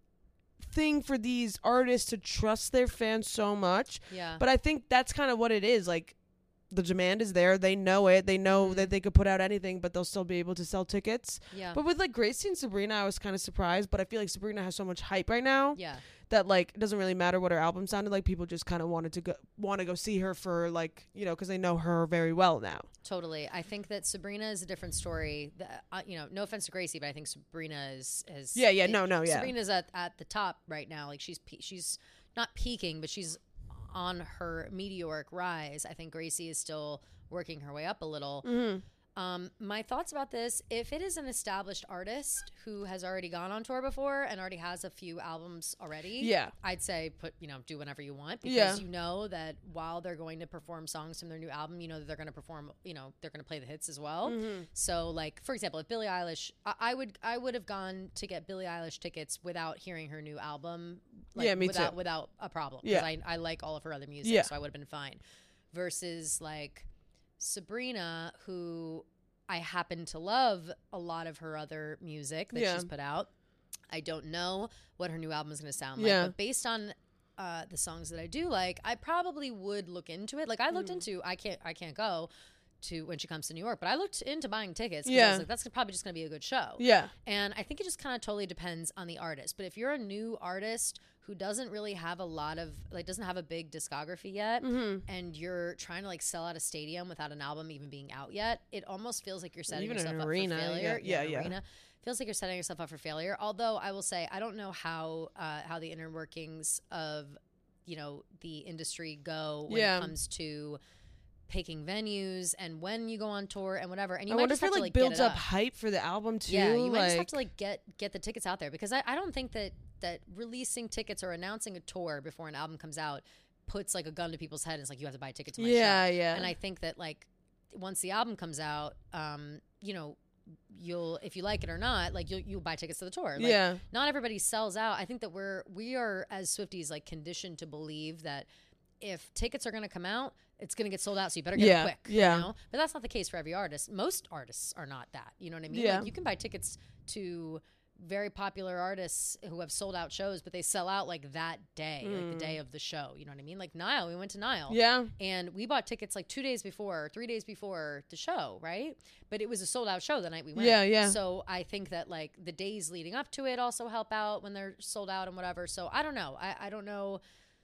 thing for these artists to trust their fans so much. Yeah. But I think that's kind of what it is. Like, the demand is there. They know it. They know Mhm. that they could put out anything, but they'll still be able to sell tickets. yeah. But with, like, Gracie and Sabrina, I was kind of surprised. But I feel like Sabrina has so much hype right now Yeah. that, like, it doesn't really matter what her album sounded like. People just kind of wanted to go, want to go see her for, like, you know, because they know her very well now. Totally. I think that Sabrina is a different story. The, uh, you know, no offense to Gracie, but I think Sabrina is is Yeah, yeah, no, no, yeah. Sabrina's at, at the top right now. Like she's pe- she's not peaking, but she's on her meteoric rise. I think Gracie is still working her way up a little. Mm-hmm. Um, my thoughts about this: if it is an established artist who has already gone on tour before and already has a few albums already, Yeah. I'd say put you know do whatever you want because Yeah. you know that while they're going to perform songs from their new album, you know that they're going to perform, you know they're going to play the hits as well. Mm-hmm. So like for example, if Billie Eilish, I, I would I would have gone to get Billie Eilish tickets without hearing her new album. Like, Yeah, me without, too. Without a problem. Yeah. I, I like all of her other music, Yeah. so I would have been fine. Versus like Sabrina, who I happen to love a lot of her other music that Yeah. she's put out. I don't know what her new album is going to sound like, Yeah. but based on uh, the songs that I do like, I probably would look into it. Like I looked Mm. into, I can't, I can't go to when she comes to New York, but I looked into buying tickets. 'Cause I Yeah. was like, that's probably just going to be a good show. Yeah. And I think it just kind of totally depends on the artist. But if you're a new artist who doesn't really have a lot of, like, doesn't have a big discography yet, Mm-hmm. and you're trying to, like, sell out a stadium without an album even being out yet, it almost feels like you're setting Even an yourself up arena, for yeah, failure. yeah, an yeah. Arena. Feels like you're setting yourself up for failure. Although I will say, I don't know how uh, how the inner workings of, you know, the industry go when Yeah. it comes to picking venues and when you go on tour and whatever. And you I might wonder just if have it to, like like, get builds it up up. hype for the album too. Yeah, you like, might just have to like get get the tickets out there because I, I don't think that that releasing tickets or announcing a tour before an album comes out puts like a gun to people's head. It's like you have to buy a ticket to my yeah, show. yeah. And I think that like once the album comes out, um, you know, you'll if you like it or not, like you'll you'll buy tickets to the tour. Like, yeah. not everybody sells out. I think that we're we are as Swifties like conditioned to believe that if tickets are going to come out, it's going to get sold out. So you better get Yeah, it quick. yeah. You know? But that's not the case for every artist. Most artists are not that. You know what I mean? Yeah. Like, you can buy tickets to very popular artists who have sold out shows, but they sell out like that day, mm. like the day of the show. You know what I mean? Like Nile, we went to Nile. Yeah. And we bought tickets like two days before, three days before the show, right? But it was a sold out show the night we went. Yeah, yeah. So I think that like the days leading up to it also help out when they're sold out and whatever. So I don't know. I, I don't know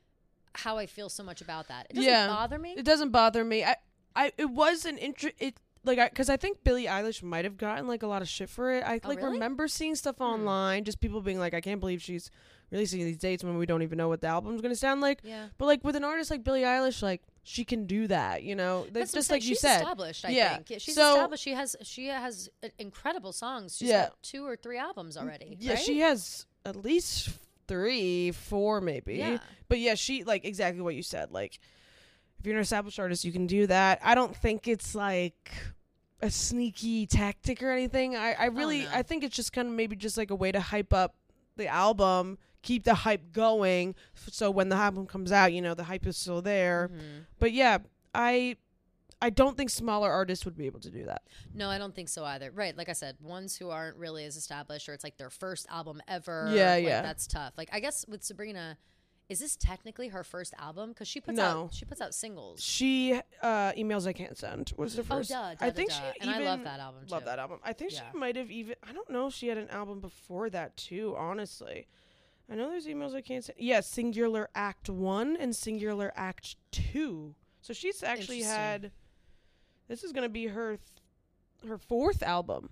how I feel so much about that. It doesn't yeah. bother me. It doesn't bother me. I, I, it was an interest. It like I because I think Billie Eilish might have gotten like a lot of shit for it. I Oh, like really? remember seeing stuff Hmm. online, just people being like, I can't believe she's releasing these dates when we don't even know what the album's gonna sound like. Yeah. But like with an artist like Billie Eilish, like she can do that, you know. That's That's what I'm just saying. like you she's said. established, I Yeah. think. Yeah, she's So- established. She has she has uh, incredible songs. She's Yeah. got two or three albums already. Yeah, right? she has at least three, four maybe. Yeah. But yeah, she like exactly what you said. Like if you're an established artist, you can do that. I don't think it's like a sneaky tactic or anything. I, I really no. I think it's just kind of maybe just like a way to hype up the album, keep the hype going, f- so when the album comes out, you know, the hype is still there. Mhm. But yeah, I I don't think smaller artists would be able to do that. No, I don't think so either. Right, like I said, ones who aren't really as established, or it's like their first album ever. Yeah, like, yeah. That's tough. Like I guess with Sabrina, is this technically her first album? Because she puts No. out she puts out singles. She uh emails I Can't Send was the Oh, first. duh, duh, I duh, think duh. she and even I love that album too. love that album. I think Yeah. she might have even I don't know if she had an album before that too, honestly. I know there's emails I Can't Send. Yeah, Singular Act one and Singular Act two. So she's actually Interesting. had this is going to be her th- her fourth album.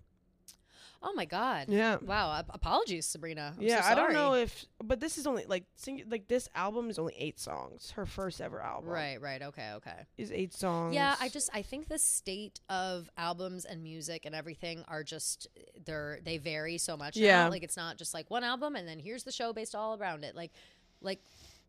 Oh my god. Yeah. Wow. Ap- apologies, Sabrina. I'm yeah, so I don't sorry. know if but this is only like sing, like this album is only eight songs. Her first ever album. Right. Right. Okay. Okay. Is eight songs. Yeah, I just I think the state of albums and music and everything are just they're they vary so much. Yeah. now. Like it's not just like one album and then here's the show based all around it. Like, like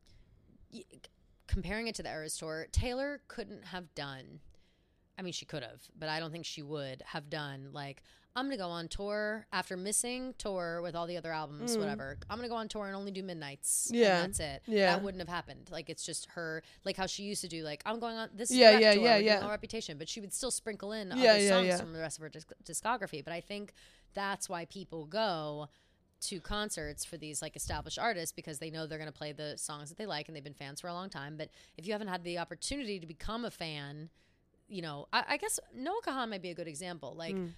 y- comparing it to the Eras Tour, Taylor couldn't have done. I mean, she could have, but I don't think she would have done like I'm gonna go on tour after missing tour with all the other albums, Mm. whatever. I'm gonna go on tour and only do midnights. Yeah. and that's it. Yeah. that wouldn't have happened. Like it's just her, like how she used to do. Like I'm going on this. Is Yeah, the rep yeah, tour, yeah, we're doing yeah. all Reputation, but she would still sprinkle in Yeah, other yeah, songs yeah. from the rest of her disc- discography. But I think that's why people go to concerts for these like established artists because they know they're going to play the songs that they like and they've been fans for a long time. But if you haven't had the opportunity to become a fan, you know, I, I guess Noah Kahan might be a good example. Like, Mm.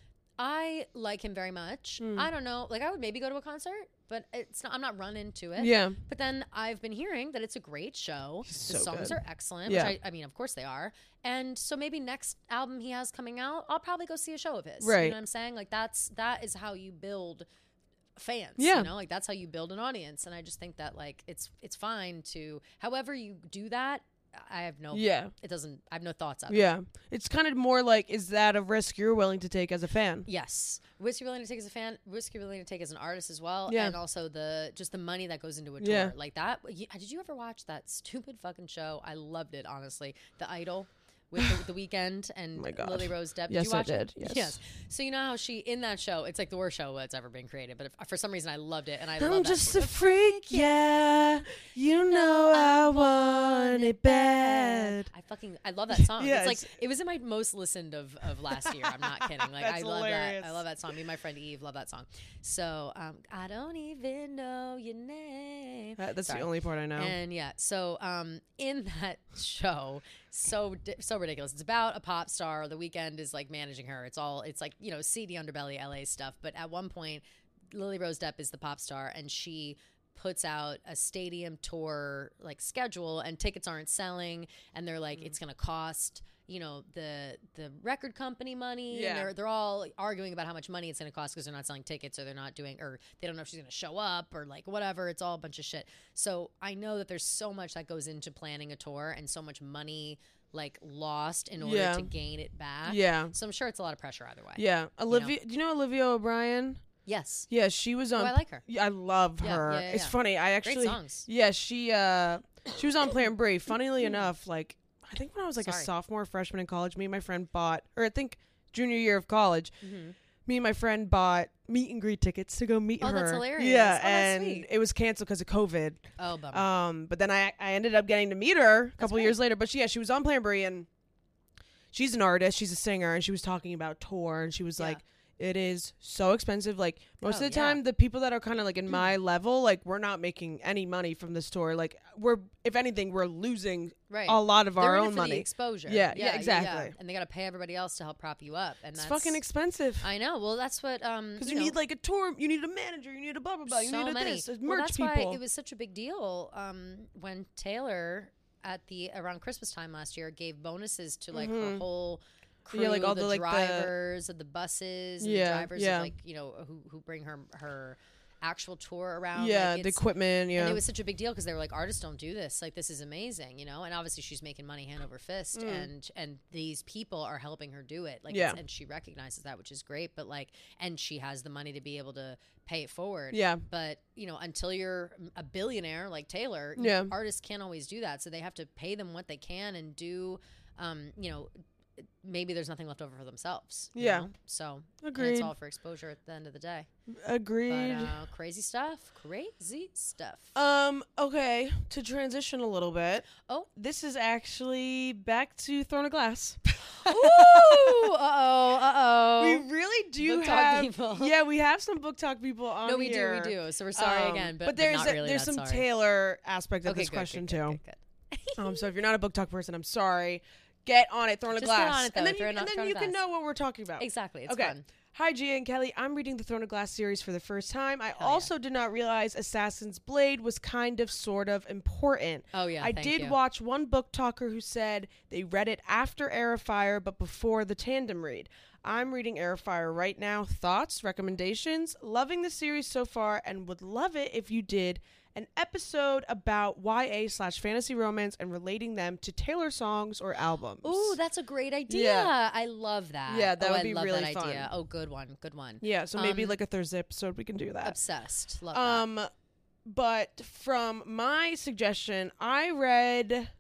I like him very much. Mm. I don't know, like I would maybe go to a concert, but it's not. I'm not running to it. Yeah. But then I've been hearing that it's a great show. He's the so songs good. are excellent. Yeah. Which I, I mean, of course they are. And so maybe next album he has coming out, I'll probably go see a show of his. Right. You know what I'm saying? Like that's that is how you build fans. Yeah. You know, like that's how you build an audience. And I just think that like it's it's fine to however you do that. I have no. Yeah. It doesn't. I have no thoughts on it. Yeah. It's kind of more like, is that a risk you're willing to take as a fan? Yes, risk you're willing to take as a fan, risk you're willing to take as an artist as well, Yeah. and also the just the money that goes into a tour Yeah. like that. You, did you ever watch that stupid fucking show? I loved it, honestly. The Idol with the, the Weeknd and Oh my God. Lily Rose Depp. Yes, did you I watch did. It? Yes. So you know how she in that show? It's like the worst show that's ever been created, but if, for some reason I loved it, and I I'm love just that. a freak, yeah. You know I want it bad. I fucking I love that song. Yeah, it's like it's- it was in my most listened of, of last year. I'm not kidding. Like That's I love hilarious. that. I love that song. Me and my friend Eve love that song. So um, I don't even know your name. That- that's Sorry. the only part I know. And yeah, so um, in that show, so di- so ridiculous. It's about a pop star. The Weeknd is like managing her. It's all it's like you know seedy underbelly L A stuff. But at one point, Lily Rose Depp is the pop star, and she puts out a stadium tour like schedule, and tickets aren't selling, and they're like, it's gonna cost you know the the record company money. Yeah. And they're they're all arguing about how much money it's gonna cost because they're not selling tickets, or they're not doing, or they don't know if she's gonna show up, or like whatever. It's all a bunch of shit. So I know that there's so much that goes into planning a tour, and so much money like lost in order Yeah. to gain it back. yeah. So I'm sure it's a lot of pressure either way. Yeah. Olivia, do you know Olivia O'Brien? Yes. Yeah, she was on. Oh, I like her. Yeah, I love Yeah, her. yeah, yeah, it's yeah. funny. I actually. Great songs. Yeah, she uh, she was on Plant Brave. Funnily enough, like I think when I was like Sorry. a sophomore, freshman in college, me and my friend bought, or I think junior year of college, Mhm. me and my friend bought meet and greet tickets to go meet Oh, her. that's hilarious. Yeah, Oh, that's and sweet. it was canceled because of COVID. Oh, bummer. Um, but then I I ended up getting to meet her a couple great. years later. But she, yeah, she was on Plant Brave, and she's an artist. She's a singer, and she was talking about tour, and she was Yeah. like, It is so expensive. Like most Oh, of the yeah. time, the people that are kind of like in my level, like we're not making any money from the store. Like we're, if anything, we're losing Right. a lot of They're our in it own for the money. exposure. Yeah, yeah, exactly. And they got to pay everybody else to help prop you up. And It's that's fucking expensive. I know. Well, that's what um Because you, know, need like a tour, you need a manager, you need a blah blah blah, you so need a many. this, a merch well, that's people. why it was such a big deal um when Taylor at the around Christmas time last year gave bonuses to like her whole crew, Yeah, like all the, the, like, the- drivers of the buses, and Yeah, the drivers yeah. of like you know who who bring her her actual tour around. yeah, like, the it's- equipment. Yeah, And it was such a big deal because they were like, artists don't do this. Like, this is amazing, you know. And obviously, she's making money hand over fist, and and these people are helping her do it. Like, Mm. Yeah. it's, and she recognizes that, which is great. But like, and she has the money to be able to pay it forward. Yeah. But you know, until you're a billionaire like Taylor, you- Yeah. artists can't always do that. So they have to pay them what they can and do. Um, you know, maybe there's nothing left over for themselves. you Yeah. know? So and Agreed. it's all for exposure at the end of the day. Agreed. But uh, crazy stuff. Crazy stuff. um. Okay. To transition a little bit. Oh. This is actually back to Throne of Glass. Ooh, uh-oh, uh-oh. We really do Book talk have. people. Yeah, we have some book talk people on no, we here. do, we do. So we're sorry Um, again, but, but there's not a- really there's not some sorry. Taylor aspect of Okay, this good, question good, too. good, good, good. Um, so if you're not a book talk person, I'm sorry. Get on it, Throne of Just Glass, get on it, though, and then if you, you're and not then Throne you of can Glass. know what we're talking about. Exactly, it's okay. fun. Hi, Gia and Kelly. I'm reading the Throne of Glass series for the first time. I yeah. also did not realize Assassin's Blade was kind of, sort of important. Oh, yeah, I thank did you. watch one book talker who said they read it after Heir of Fire, but before the tandem read. I'm reading Heir of Fire right now. Thoughts, recommendations? Loving the series so far, and would love it if you did an episode about Y A slash fantasy romance and relating them to Taylor songs or albums. Ooh, that's a great idea. Yeah. I love that. Yeah, that oh, would I be love really that fun. idea. Oh, good one, good one. Yeah, so maybe Um, like a Thursday episode we can do that. Obsessed. Love that. Um, but from my suggestion, I read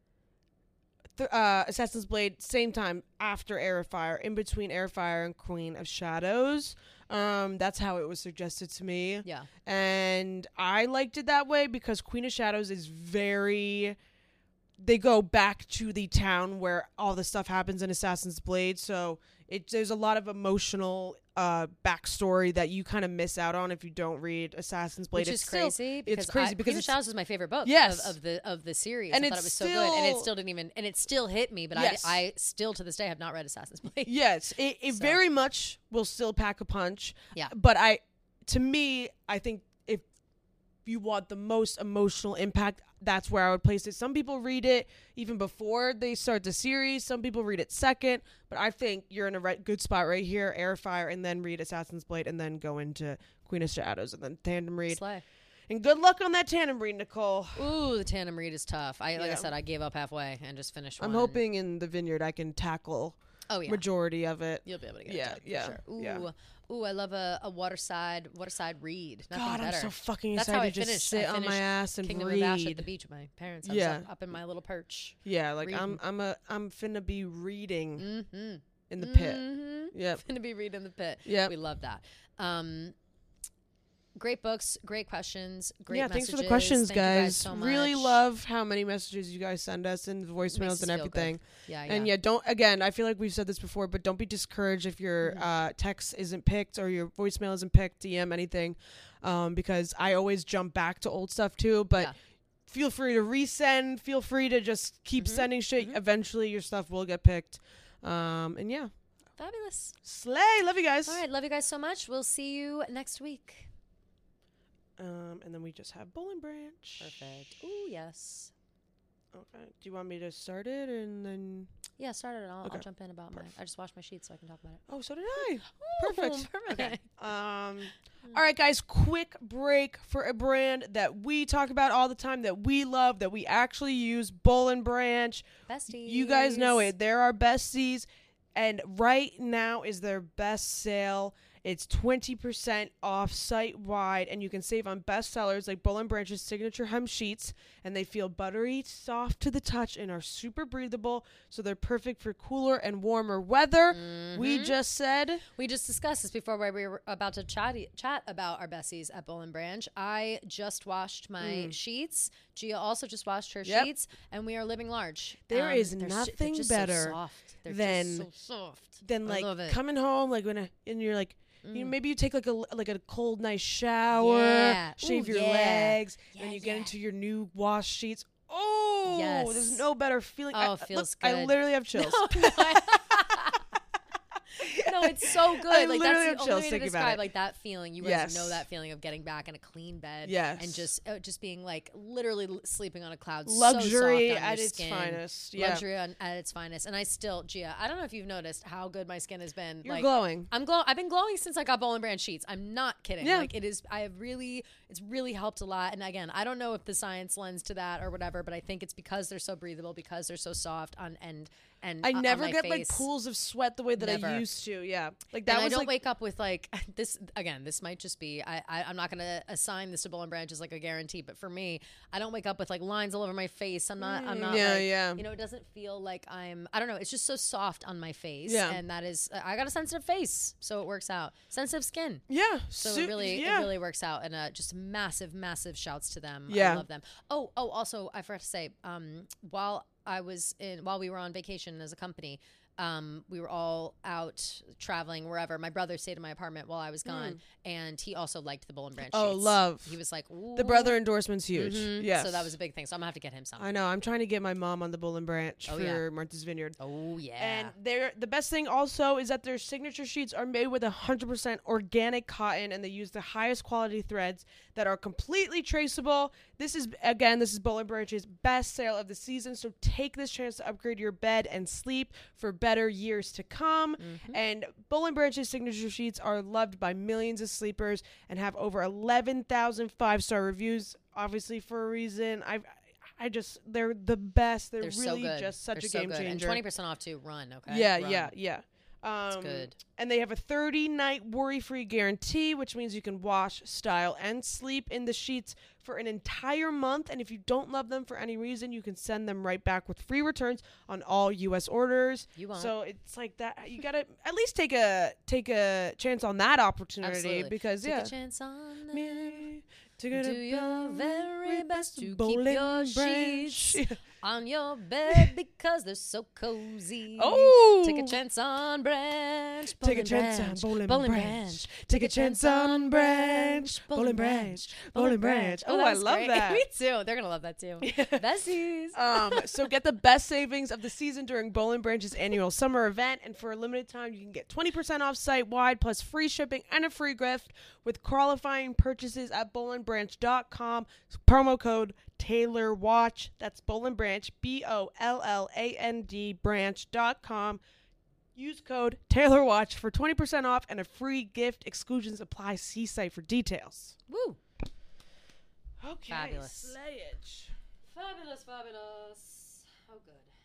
th- uh, Assassin's Blade same time after Heir of Fire, in between Heir of Fire and Queen of Shadows. Um, that's how it was suggested to me, Yeah. and I liked it that way because Queen of Shadows is very. They go back to the town where all the stuff happens in Assassin's Blade, so it there's a lot of emotional uh, backstory that you kind of miss out on if you don't read Assassin's Blade. Which It's is still- crazy. it's because crazy I, because Queen of it's- Shadows is my favorite book. Yes. Of, of the of the series. And I thought it's it was so good, and it still- still didn't even, and it still hit me. But Yes. I, I still to this day have not read Assassin's Blade. Yes, it, it So. very much will still pack a punch. Yeah. But I, to me, I think if you want the most emotional impact, that's where I would place it. Some people read it even before they start the series. Some people read it second. But I think you're in a right, good spot right here, Heir of Fire, and then read Assassin's Blade, and then go into Queen of Shadows, and then tandem read. Slay. And good luck on that tandem read, Nicole. Ooh, the tandem read is tough. I like Yeah. I said, I gave up halfway and just finished one. I'm hoping in the Vineyard I can tackle Oh yeah. majority of it. You'll be able to get Yeah, it done, for yeah, sure. Ooh, yeah. ooh, I love a, a waterside waterside read. Nothing God, better. I'm so fucking That's excited how I to just finished. sit I on my finished ass and Kingdom read. of Ash at the beach with my parents. I was Yeah. up, up in my little perch. Yeah, like I'm Reading. I'm a I'm finna be reading Mm-hmm. in the pit. Mm-hmm. Yep. Gonna be reading in the pit. Yep. We love that. Um, great books, great questions, great yeah, thanks for the messages. questions, Thank you guys. guys so Really much. love how many messages you guys send us and Makes voicemails us and feel good. everything. Yeah, yeah. And yeah, don't again. I feel like we've said this before, but don't be discouraged if your Mhm. uh, text isn't picked or your voicemail isn't picked. D M anything, um, because I always jump back to old stuff too. But Yeah. feel free to resend. Feel free to just keep Mhm. sending shit. Mhm. Eventually, your stuff will get picked. Um, and yeah, Fabulous. slay. Love you guys. All right, love you guys so much. We'll see you next week. Um, and then we just have Bowling Branch. Perfect. Ooh, yes. Okay. Do you want me to start it and then? Yeah, start it. I'll, I'll Okay. jump in about Perfect. my. I just washed my sheets so I can talk about it. Oh, so did I. Perfect. Perfect. Okay. Um. All right, guys. Quick break for a brand that we talk about all the time, that we love, that we actually use. Bowling Branch. Besties. You guys know it. They're our besties, and right now is their best sale. It's twenty percent off site wide, and you can save on best sellers like Boll and Branch's signature hem sheets, and they feel buttery, soft to the touch, and are super breathable, so they're perfect for cooler and warmer weather. Mm-hmm. We just said We just discussed this before we were about to chat, chat about our Bessies at Boll and Branch. I just washed my Mm. sheets. Gia also just washed her Yep. sheets, and we are living large. There um, is they're sh- nothing they're just better so soft. They're than- just so soft. then I love like it. coming home like when a, and you're like you know, Mm. maybe you take like a like a cold nice shower, Yeah. shave Ooh, your yeah. legs, Yeah, and you get yeah. into your new wash sheets. Oh, Yes. there's no better feeling. Oh, I, it feels look, I good. literally have chills. No, no, I- No, it's so good. I like literally have that's the chills only way to thinking about describe it. like that feeling. You guys Yes. know that feeling of getting back in a clean bed, Yes. and just uh, just being like literally l- sleeping on a cloud. Luxury so soft on at your its skin. finest. Yeah, Luxury on, at its finest. And I still, Gia, I don't know if you've noticed how good my skin has been. you're like, glowing. I'm glow. I've been glowing since I got Boll and Branch sheets. I'm not kidding. Yeah. Like it is. I have really. It's really helped a lot. And again, I don't know if the science lends to that or whatever, but I think it's because they're so breathable, because they're so soft on and and. I uh, on never my get like face. pools of sweat the way that I Never. used to. Yeah, like that and was I don't like wake up with like this again. This might just be I, I I'm not gonna assign this to Boll and Branch as like a guarantee, but for me, I don't wake up with like lines all over my face. I'm not. I'm Mm, not. yeah, like, yeah. You know, it doesn't feel like I'm. I don't know. It's just so soft on my face. Yeah. And that is. I got a sensitive face, so it works out. Sensitive skin. yeah. So su- it really, yeah. it really works out, and uh, just massive, massive shouts to them. Yeah. I love them. Oh, oh, also, I forgot to say, um, while I was in, while we were on vacation as a company, um, we were all out traveling wherever. My brother stayed in my apartment while I was gone, and he also liked the Boll and Branch Oh, sheets. love. He was like, Ooh. The brother endorsement's huge. Mhm. Yeah. So that was a big thing. So I'm gonna have to get him some. I know. I'm trying to get my mom on the Boll and Branch Oh, for yeah. Martha's Vineyard. oh yeah. And they're the best thing also is that their signature sheets are made with one hundred percent organic cotton, and they use the highest quality threads that are completely traceable. This is again, this is Boll and Branch's best sale of the season, so take this chance to upgrade your bed and sleep for better years to come. Mm-hmm. And Boll and Branch's signature sheets are loved by millions of sleepers and have over eleven thousand five-star reviews, obviously for a reason. I've I just they're the best. They're, They're so really good. just such They're a so game good. And changer. twenty percent off too. Run. Okay. Yeah, Run. yeah, yeah. Um, It's good. And they have a thirty-night worry-free guarantee, which means you can wash, style, and sleep in the sheets for an entire month. And if you don't love them for any reason, you can send them right back with free returns on all U S orders. You won't. So it's like that. You gotta at least take a take a chance on that opportunity Absolutely. because Take yeah. a chance on them. Me, Do your very best to Boll keep and your Branch. sheets on your bed because they're so cozy. Oh, Take a chance on Branch. Boll Take a and chance Branch, on Boll and Boll and Branch. Take a chance on Branch. Boll and Branch. Boll and Branch. Oh, that I was love great. that. Me too. They're gonna love that too. Besties. Um, so get the best savings of the season during Boll and Branch's annual summer event, and for a limited time, you can get twenty percent off site wide plus free shipping and a free gift with qualifying purchases at boll and branch dot com. Promo code Taylor Watch. That's Boll and Branch, B O L L A N D branch dot com. Use code Taylor Watch for twenty percent off and a free gift. Exclusions apply. See site for details. Woo. Okay. Fabulous. Slayage. Fabulous, fabulous. Oh, good.